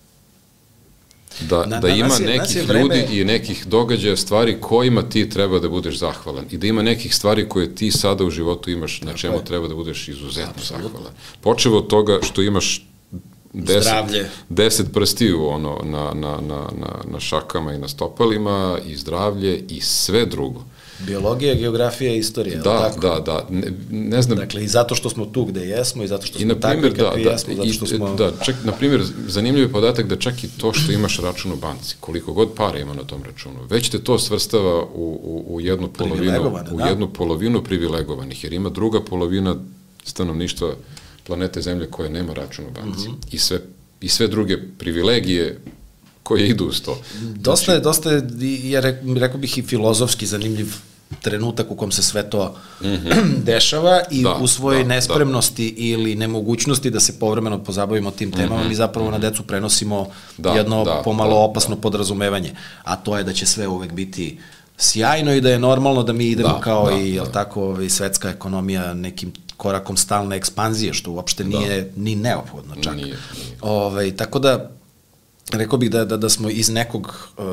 da, na, da ima je, nekih vreme... ljudi i nekih događaja, stvari kojima ti treba da budeš zahvalan i da ima nekih stvari koje ti sada u životu imaš na čemu okay. treba da budeš izuzetno Absolutno. Zahvalan. Počevo od toga što imaš deset, deset prstiju ono, na, na, na, na, na šakama i na stopalima i zdravlje i sve drugo. Biologija, geografija i istorija. Da, tako? da, da. Ne, ne znam. Dakle, i zato što smo tu gde jesmo, i zato što smo takvi kakvi da, jesmo, zato što smo... Da, čak, na primjer, zanimljiv je podatak da čak i to što imaš račun u banci, koliko god para ima na tom računu, već te to svrstava u, u, u jednu polovinu, u da. jednu polovinu privilegovanih, jer ima druga polovina stanovništva planete Zemlje koje nema račun u banci. Mm -hmm. I sve, i sve druge privilegije koje idu uz to. Dosta je, dosta je, ja rekao bih i filozofski zanimljiv trenutak u kom se sve to mm -hmm. dešava i da, u svojoj da, nespremnosti da. ili nemogućnosti da se povremeno pozabavimo tim temama, mm -hmm. mi zapravo mm -hmm. na decu prenosimo da, jedno da, pomalo da, opasno da. podrazumevanje, a to je da će sve uvek biti sjajno i da je normalno da mi idemo da, kao da, i, jel da. tako, ovaj, svetska ekonomija nekim korakom stalne ekspanzije, što uopšte nije da. ni neophodno čak. Nije, nije. Ovaj, tako da, rekao bih da, da, da smo iz nekog, uh,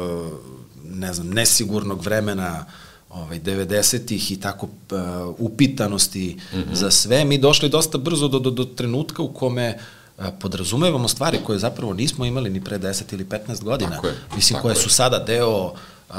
ne znam, nesigurnog vremena ovaj, devedesetih i tako uh, upitanosti mm -hmm. za sve, mi došli dosta brzo do, do, do trenutka u kome uh, podrazumevamo stvari koje zapravo nismo imali ni pre deset ili petnaest godina. Tako je, Mislim, tako koje je. su sada deo uh,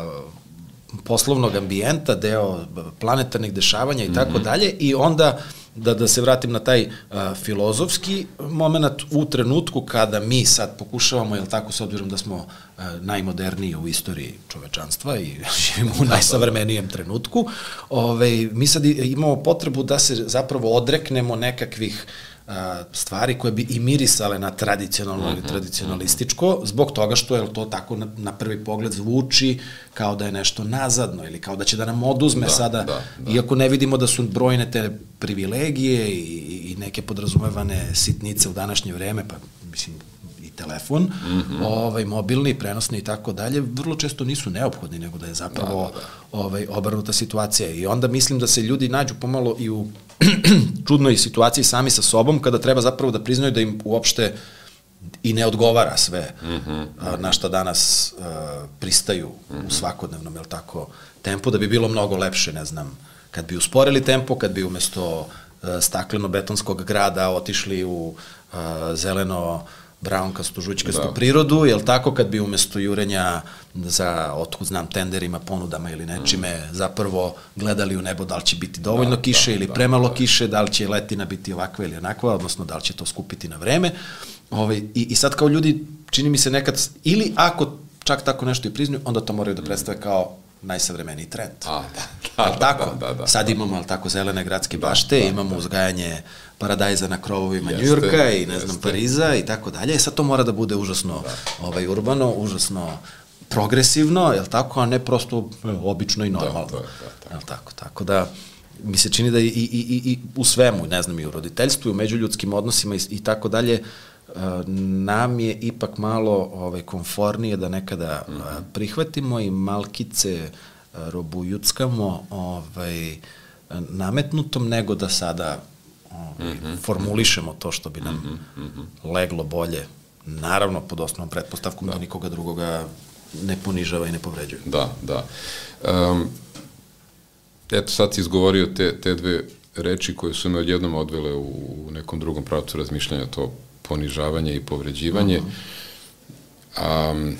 poslovnog ambijenta, deo planetarnih dešavanja i tako mm -hmm. dalje, i onda da, da se vratim na taj uh, filozofski moment u trenutku kada mi sad pokušavamo, jel tako, s obzirom da smo uh, najmoderniji u istoriji čovečanstva i živimo u najsavremenijem trenutku, ovaj, mi sad imamo potrebu da se zapravo odreknemo nekakvih stvari koje bi i mirisale na tradicionalno mm -hmm. ili tradicionalističko, zbog toga što je to tako na, na prvi pogled zvuči kao da je nešto nazadno ili kao da će da nam oduzme da, sada, da, da. iako ne vidimo da su brojne te privilegije i, i neke podrazumevane sitnice u današnje vreme, pa mislim i telefon, mm -hmm. ovaj, mobilni, prenosni i tako dalje, vrlo često nisu neophodni, nego da je zapravo da, da, da. Ovaj, obrnuta situacija. I onda mislim da se ljudi nađu pomalo i u čudnoj situaciji sami sa sobom, kada treba zapravo da priznaju da im uopšte i ne odgovara sve mm -hmm. a, na šta danas a, pristaju mm -hmm. u svakodnevnom, jel tako, tempu, da bi bilo mnogo lepše, ne znam, kad bi usporili tempo, kad bi umesto stakleno-betonskog grada otišli u a, zeleno braunkastu, žućkastu da. prirodu, jel tako, kad bi umesto jurenja za, otkud znam, tenderima, ponudama ili nečime, mm. zapravo gledali u nebo da li će biti dovoljno da, kiše da, ili da, premalo da. kiše, da li će letina biti ovakva ili onakva, odnosno da li će to skupiti na vreme. Ove, i, I sad kao ljudi, čini mi se nekad, ili ako čak tako nešto i priznaju, onda to moraju da predstave kao najsavremeniji trend. A, da, da, da, tako? Da, da, da, Sad imamo, ali tako, zelene gradske bašte, da, da, imamo da. uzgajanje paradajza na krovovima Njujorka i, ne jeste. znam, Pariza i tako dalje. I sad to mora da bude užasno da. ovaj, urbano, užasno progresivno, jel tako, a ne prosto obično i normalno. Da, to je, da, tako. Jel tako, tako da mi se čini da i, i, i, i u svemu, ne znam, i u roditeljstvu, i u međuljudskim odnosima i, i tako dalje, nam je ipak malo ovaj, konfornije da nekada mm -hmm. prihvatimo i malkice robujuckamo ovaj, nametnutom, nego da sada ovaj, mm -hmm. formulišemo to što bi nam mm -hmm. leglo bolje. Naravno, pod osnovnom pretpostavkom da. da nikoga drugoga ne ponižava i ne povređuje. Da, da. Um, eto, sad si izgovorio te, te dve reči koje su me odjednom odvele u, u nekom drugom pravcu razmišljanja, to ponižavanje i povređivanje. Uh-huh. um,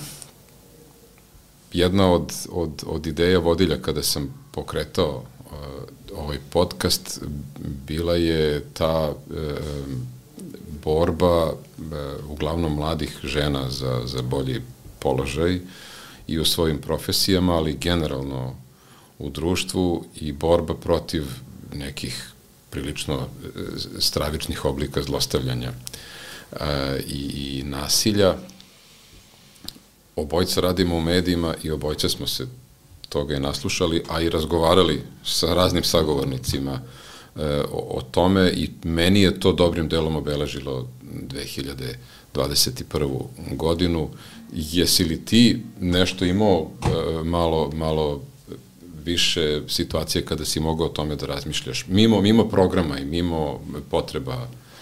jedna od, od, od ideja vodilja kada sam pokretao uh, ovaj podcast bila je ta uh, borba uh, uglavnom mladih žena za, za bolji položaj i u svojim profesijama, ali generalno u društvu, i borba protiv nekih prilično stravičnih oblika zlostavljanja I, i nasilja. Obojca radimo u medijima i obojca smo se toga i naslušali, a i razgovarali sa raznim sagovornicima o, o tome i meni je to dobrim delom obeležilo dve hiljade dvadeset prvu godinu. Jesi li ti nešto imao malo, malo više situacije kada si mogao o tome da razmišljaš? Mimo, mimo programa i mimo potreba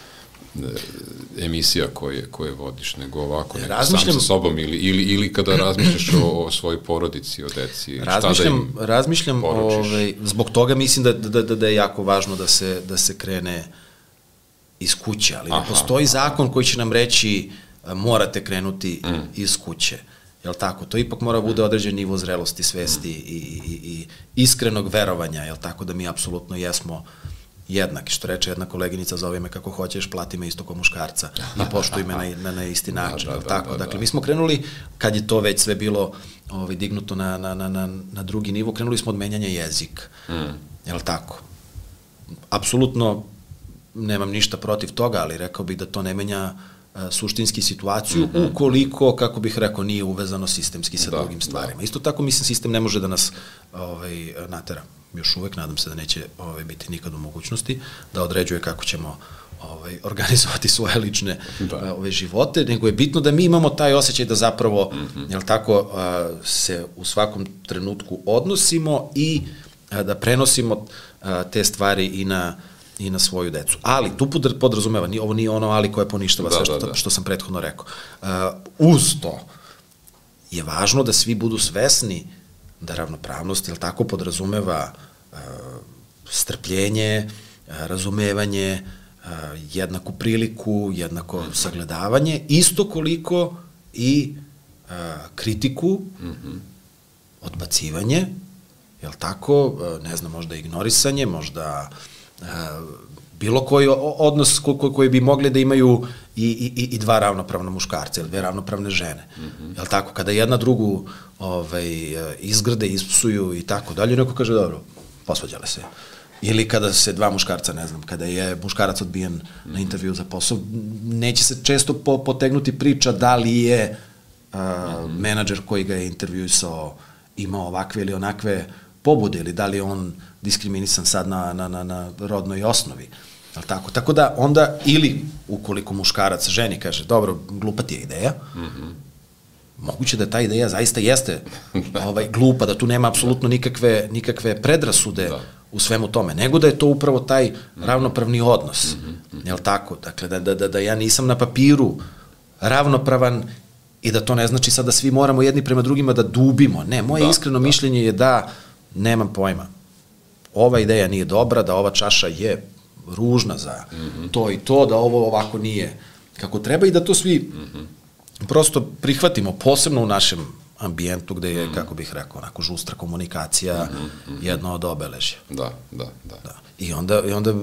emisija koje, koje vodiš, nego ovako nego sam sa sobom ili, ili, ili kada razmišljaš o, o svojoj porodici, o deci, razmišljam, šta da im razmišljam ovaj, zbog toga mislim da, da, da, da je jako važno da se, da se krene iz kuće, ali aha, ne postoji zakon koji će nam reći morate krenuti mm. iz kuće. Jel tako? To ipak mora bude određen nivo zrelosti, svesti mm. i, i, i iskrenog verovanja, jel tako, da mi apsolutno jesmo jednaki, što reče jedna koleginica, zove me kako hoćeš, plati me isto kao muškarca i poštuj me na, na, na isti način, da, da, tako? Da, da, dakle, mi smo krenuli, kad je to već sve bilo ovaj, dignuto na, na, na, na, na drugi nivo, krenuli smo od menjanja jezika, mm. jel tako? Apsolutno nemam ništa protiv toga, ali rekao bih da to ne menja suštinski situaciju, mm-hmm. ukoliko, kako bih rekao, nije uvezano sistemski sa da, drugim stvarima. Da. Isto tako, mislim, sistem ne može da nas ovaj, natera. Još uvek, nadam se da neće ovaj, biti nikad u mogućnosti da određuje kako ćemo ovaj, organizovati svoje lične da. ove, živote, nego je bitno da mi imamo taj osjećaj da zapravo, mm-hmm. jel tako, a, se u svakom trenutku odnosimo i a, da prenosimo a, te stvari i na i na svoju decu. Ali, tu podrazumeva, ovo nije ono ali koje poništava sve što, što sam prethodno rekao. Uh, uz to je važno da svi budu svesni da ravnopravnost, jel tako, podrazumeva uh, strpljenje, uh, razumevanje, uh, jednaku priliku, jednako mm-hmm. sagledavanje, isto koliko i uh, kritiku, mm-hmm. odbacivanje, jel tako, uh, ne znam, možda ignorisanje, možda Uh, bilo koji odnos ko, koji bi mogli da imaju i, i, i dva ravnopravna muškarca ili dve ravnopravne žene. Mm-hmm. Jel tako? Kada jedna drugu ovaj, izgrade, ispsuju i tako dalje, neko kaže, dobro, posvađale se. Ili kada se dva muškarca, ne znam, kada je muškarac odbijen mm-hmm. na intervju za posao, neće se često po, potegnuti priča da li je uh, mm-hmm. menadžer koji ga je intervjuisao imao ovakve ili onakve pobude, ili da li je on diskriminisan sad na, na, na, na rodnoj osnovi. Tako? Tako da onda, ili ukoliko muškarac ženi kaže, dobro, glupa ti je ideja, mm-hmm. moguće da ta ideja zaista jeste ovaj, glupa, da tu nema apsolutno nikakve, nikakve predrasude da. u svemu tome, nego da je to upravo taj mm-hmm. ravnopravni odnos. Mm-hmm. Jel tako? Dakle, da, da, da, da ja nisam na papiru ravnopravan i da to ne znači sad da svi moramo jedni prema drugima da dubimo. Ne, moje da, iskreno da. mišljenje je da nemam pojma. Ova ideja nije dobra, da ova čaša je ružna za mm-hmm. to i to, da ovo ovako nije kako treba i da to svi mm-hmm. prosto prihvatimo, posebno u našem ambijentu gde je, mm-hmm. kako bih rekao, onako žustra komunikacija mm-hmm. jedno od obeležja. Da, da, da. da. I onda, i onda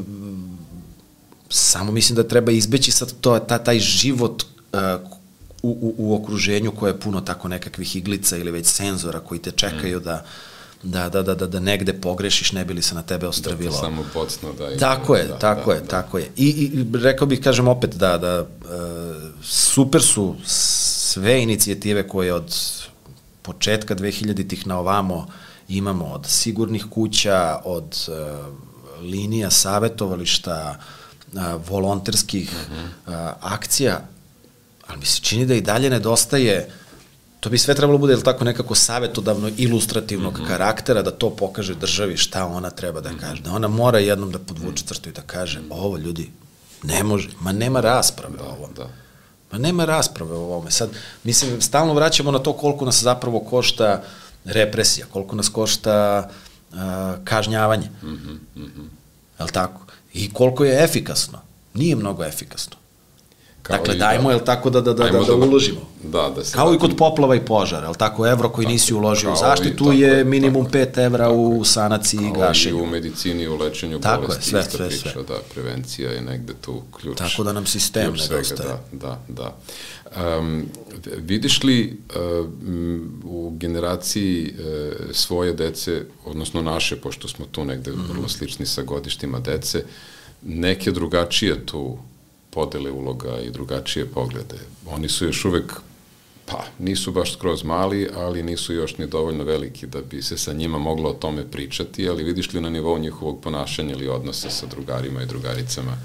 samo mislim da treba izbeći sad to, ta, taj život uh, u, u, u okruženju koje je puno tako nekakvih iglica ili već senzora koji te čekaju mm. da Da, da, da, da, da negde pogrešiš, ne bi li se na tebe ostrvilo. Da te samo pocno da ima. Tako je, da, tako da, je, da. tako je. I, i rekao bih, kažem opet, da, da e, super su sve inicijative koje od početka dvehiljaditih na ovamo imamo, od sigurnih kuća, od e, linija savetovališta, e, volonterskih mm-hmm. e, akcija, ali mi se čini da i dalje nedostaje. To bi sve trebalo bude, jel tako, nekako savetodavno, ilustrativnog mm-hmm. karaktera, da to pokaže državi šta ona treba da kaže. Da ona mora jednom da podvuče crtu i da kaže, ovo ljudi, ne može, ma nema rasprave da, o ovome. Da. Ma nema rasprave o ovome. Sad, mislim, stalno vraćamo na to koliko nas zapravo košta represija, koliko nas košta uh, kažnjavanje. Mm-hmm. Mm-hmm. Jel tako? I koliko je efikasno. Nije mnogo efikasno. Kao dakle, dajmo, da, jel tako, da, da, da, da, da uložimo. Da, da se kao da, i kod poplava i požara, jel tako, evro koji tako, nisi uložio u zaštitu je tako, minimum pet evra tako, u sanaciji i gašenju. Kao i u medicini, u lečenju tako bolesti, sve, ista sve, priča, sve. Da, prevencija je negde tu ključ. Tako da nam sistem nedostaje. Da, da, da. Um, vidiš li uh, u generaciji uh, svoje dece, odnosno naše, pošto smo tu negde mm-hmm. vrlo slični sa godištima dece, neke drugačije tu podele uloga i drugačije poglede. Oni su još uvek Pa, nisu baš skroz mali, ali nisu još ni dovoljno veliki da bi se sa njima moglo o tome pričati, ali vidiš li na nivou njihovog ponašanja ili odnosa sa drugarima i drugaricama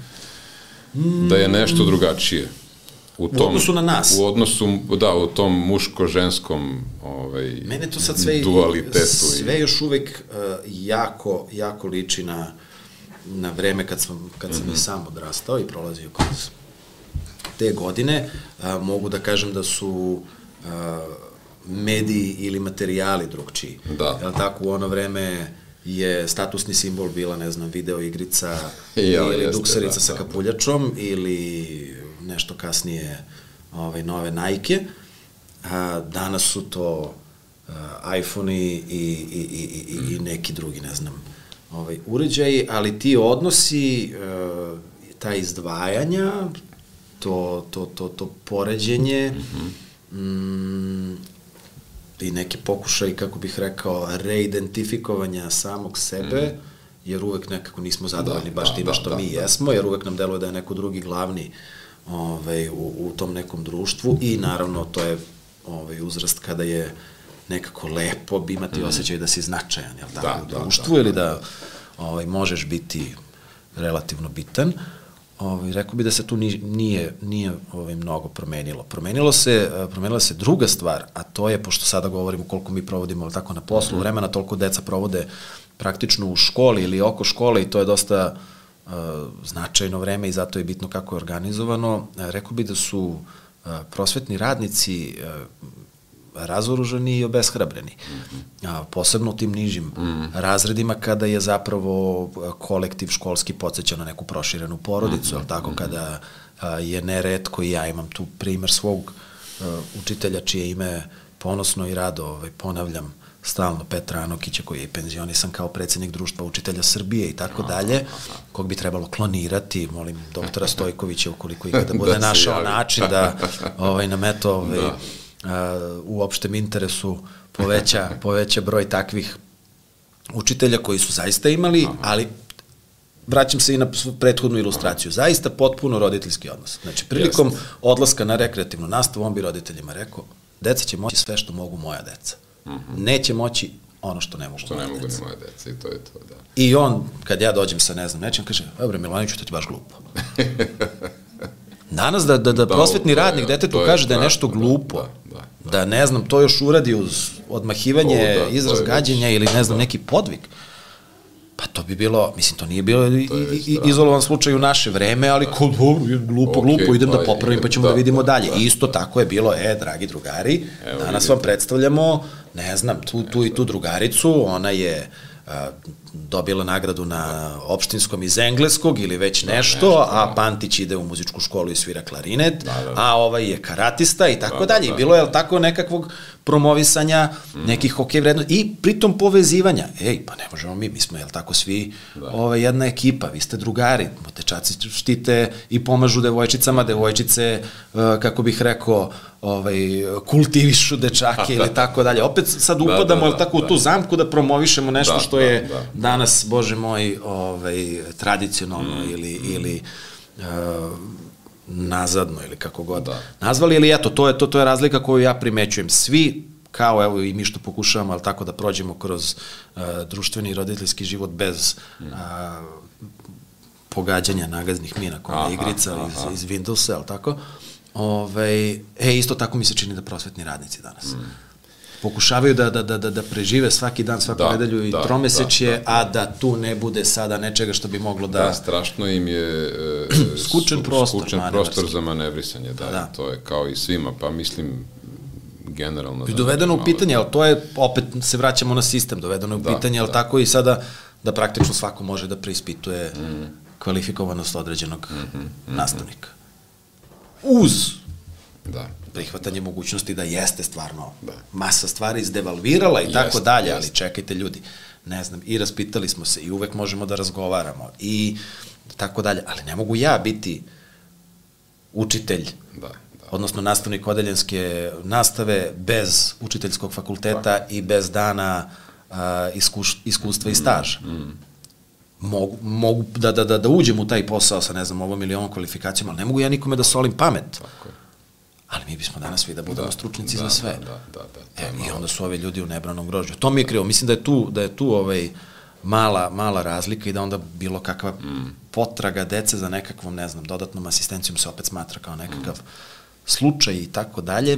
da je nešto drugačije? U, tom, u odnosu na nas. U odnosu, da, u tom muško-ženskom ovaj, Mene to sad sve, dualitetu. Sve i... još uvek uh, jako, jako liči na, na vreme kad sam, kad sam mm-hmm. i sam odrastao i prolazio kroz te godine. Uh, mogu da kažem da su uh, mediji ili materijali drugčiji. Da. Jel tako, u ono vreme je statusni simbol bila, ne znam, video igrica ja, ili jeste, dukserica da, sa kapuljačom da. Ili nešto kasnije ovaj, nove Nike. A, danas su to a, iPhone-i i, i, i, i, i neki drugi, ne znam, ovaj, uređaji, ali ti odnosi, a, ta izdvajanja, to, to, to, to poređenje, mm-hmm. mm, i neki pokušaj, kako bih rekao, reidentifikovanja samog sebe, mm. jer uvek nekako nismo zadovoljni da, baš da, time što da, mi da, jesmo, jer uvek nam deluje da je neko drugi glavni ovaj, u, u tom nekom društvu i naravno to je ovaj, uzrast kada je nekako lepo imati mm. osjećaj da si značajan, jel tako, da, u društvu da, da, ili da ovaj, možeš biti relativno bitan. Ovaj, rekao bi da se tu nije, nije ovaj, mnogo promenilo. Promenilo se, promenila se druga stvar, a to je, pošto sada govorimo koliko mi provodimo tako na poslu mm-hmm. vremena, toliko deca provode praktično u školi ili oko škole i to je dosta uh, značajno vreme i zato je bitno kako je organizovano. Rekao bi da su uh, prosvetni radnici uh, razoružani i obeshrabreni. Mm-hmm. A, posebno u tim nižim mm-hmm. razredima kada je zapravo kolektiv školski podsjeća na neku proširenu porodicu, mm-hmm. ali tako kada a, je neretko i ja imam tu primer svog a, učitelja čije ime ponosno i rado ovaj, ponavljam stalno, Petra Anokića koji je penzionisan kao predsjednik Društva učitelja Srbije i tako dalje, kog bi trebalo klonirati, molim doktora Stojkovića ukoliko i kada bude da našao način da ovaj, nam eto ovaj, da. Uh, u opštem interesu poveća, poveća broj takvih učitelja koji su zaista imali, aha. ali vraćam se i na prethodnu ilustraciju, zaista potpuno roditeljski odnos. Znači, prilikom Jest. odlaska na rekreativnu nastavu, on bi roditeljima rekao, deca će moći sve što mogu moja deca. Uh-huh. Neće moći ono što ne mogu što moja deca. Što ne mogu ni moja deca i to je to, da. I on, kad ja dođem sa ne znam nečem, kaže, evo bre, Milaniću, to ti baš glupo. Danas da, da, da prosvetni da, radnik detetu kaže da je nešto glupo, da, da, da. da ne znam, to još uradi uz odmahivanje, to, da, izraz gađenja ili ne znam, da. neki podvig, pa to bi bilo, mislim, to nije bilo i, i, izolovan slučaj u naše vreme, ali da. Ko, glupo, okay, glupo, idem pa da popravim, pa ćemo da, da vidimo da, dalje. Da. Isto tako je bilo, e, dragi drugari, evo, danas vidim. Vam predstavljamo, ne znam, tu, tu i tu drugaricu, ona je dobila nagradu na opštinskom iz engleskog ili već nešto, da, nešto a Pantić ide u muzičku školu i svira klarinet, da, da, da. A ovaj je karatista i tako da, dalje. Da, da, bilo je tako nekakvog promovisanja mm. nekih hokej vrednosti i pritom povezivanja. Ej, pa ne možemo mi, mi smo, jel tako, svi da. Ovaj, jedna ekipa, vi ste drugari, dečaci štite i pomažu devojčicama, devojčice, kako bih rekao, ovaj, kultivišu dečake ili tako dalje. Opet sad upadamo, jel tako, u tu zamku da promovišemo nešto da, što je da, da. danas, bože moj, ovaj, tradicionalno mm, ili, mm. ili uh, nazadno ili kako god da. nazvali, ili eto, to je, to, to je razlika koju ja primećujem. Svi, kao evo i mi što pokušavamo, ali tako da prođemo kroz uh, društveni i roditeljski život bez mm. uh, pogađanja nagaznih mina, koja je igrica aha. iz, iz Windowsa, ali tako. Ove, e, isto tako mi se čini da prosvetni radnici danas. Mm. Pokušavaju da, da, da, da prežive svaki dan, svaku da, nedelju i da, tromesečje, da, da, a da tu ne bude sada nečega što bi moglo da... Da, strašno im je e, skučen prostor, skučen prostor za manevrisanje, da, da, to je kao i svima, pa mislim generalno... I dovedeno u pitanje, ali to je, opet se vraćamo na sistem, dovedeno u da, pitanje, ali da. tako i sada da praktično svako može da preispituje mm. kvalifikovanost određenog mm-hmm, mm-hmm. nastavnika. Uz da. prihvatanje mogućnosti da jeste stvarno da. masa stvari izdevalvirala i jest, tako dalje, jest. ali čekajte ljudi, ne znam, i raspitali smo se i uvek možemo da razgovaramo i tako dalje, ali ne mogu ja biti učitelj, da, da. odnosno nastavnik odeljenske nastave bez učiteljskog fakulteta da. i bez dana a, iskuš, iskustva mm, i staža. Mm. Mogu, mogu da, da, da, da uđem u taj posao sa, ne znam, ovom ili ovom kvalifikacijom, ali ne mogu ja nikome da solim pamet. Tako je. ali mi bismo danas svi da budemo da, stručnici da, za sve. Da, da, da, da, e, I onda su ovi ljudi u nebranom grožđu. To mi je krivo. Mislim da je tu, da je tu ovaj, mala, mala razlika i da onda bilo kakva mm. potraga dece za nekakvom, ne znam, dodatnom asistencijom se opet smatra kao nekakav mm. slučaj i tako dalje.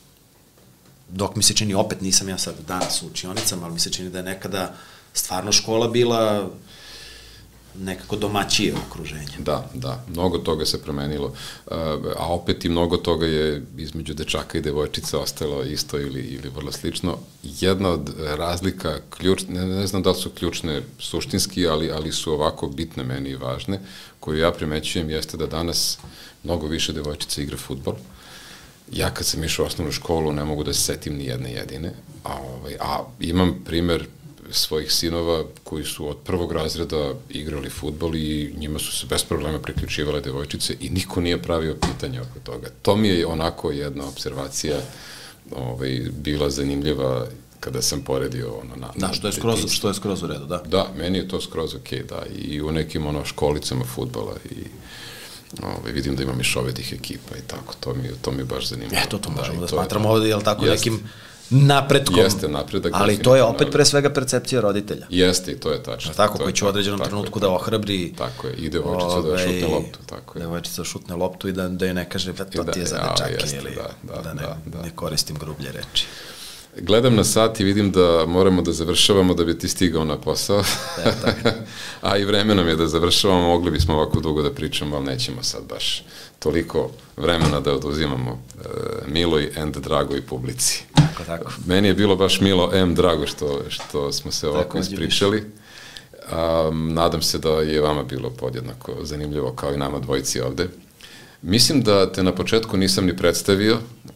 Dok mi se čini, opet nisam ja sad danas u učionicama, ali mi se čini da je nekada stvarno škola bila nekako domaćije okruženje. Da, da, mnogo toga se promenilo, a opet i mnogo toga je između dečaka i devojčica ostalo isto ili, ili vrlo slično. Jedna od razlika, ključ, ne, ne znam da li su ključne suštinski, ali, ali su ovako bitne meni i važne, koju ja primećujem jeste da danas mnogo više devojčica igra fudbal. Ja kad sam išao u osnovnu školu ne mogu da se setim ni jedne jedine, a, ovaj, a imam primer svojih sinova koji su od prvog razreda igrali fudbal i njima su se bez problema priključivale devojčice i niko nije pravio pitanje oko toga. To mi je onako jedna observacija ovaj, bila zanimljiva kada sam poredio ono na... Da, što je skroz, što je skroz u redu, da. Da, meni je to skroz okej, da, i u nekim ono školicama fudbala i Ove, vidim da ima mišovitih ekipa i tako, to mi, to mi baš zanimljivo. E, to, to možemo da, da smatramo ovde, jel tako, jest, nekim napretkom. Jeste napredak. Ali to je opet pre svega percepcija roditelja. Jeste i to je tačno. Tako, koji će u određenom trenutku da ohrabri. Tako je, i devojčica da šutne loptu. Tako je. Devojčica šutne loptu i da, da je ne kaže, to ti je za dečake ili da, da, da, ne, da, da. ne koristim grublje reči. Gledam na sat i vidim da moramo da završavamo da bi ti stigao na posao. E, tako. A i vreme nam je da završavamo, mogli bismo ovako dugo da pričamo, ali nećemo sad baš toliko vremena da oduzimamo uh, Miloj and Dragoj publici. Tako, tako. Meni je bilo baš Milo M. Drago što, što smo se ovako ispričali. Um, nadam se da je vama bilo podjednako zanimljivo kao i nama dvojici ovde. Mislim da te na početku nisam ni predstavio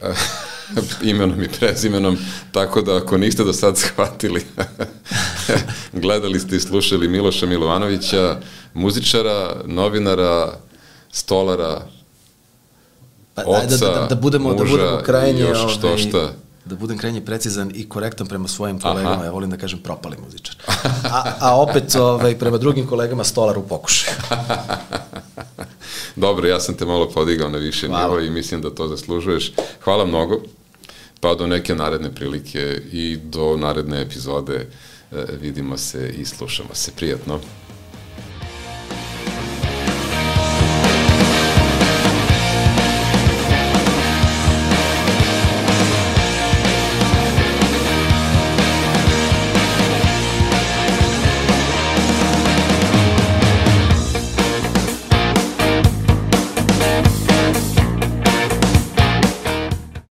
imenom i prezimenom, tako da ako niste do sad shvatili, gledali ste i slušali Miloša Milovanovića, muzičara, novinara, stolara, pa, oca, da, da, da budemo, muža, da budemo krajnje, još što šta. Da budem krajnje precizan i korektan prema svojim kolegama, Aha. ja volim da kažem propali muzičar. A, a opet ovaj, prema drugim kolegama stolar u pokušaju. Dobro, ja sam te malo podigao na više nivo i mislim da to zaslužuješ. Hvala mnogo, pa do neke naredne prilike i do naredne epizode vidimo se i slušamo se. Prijatno.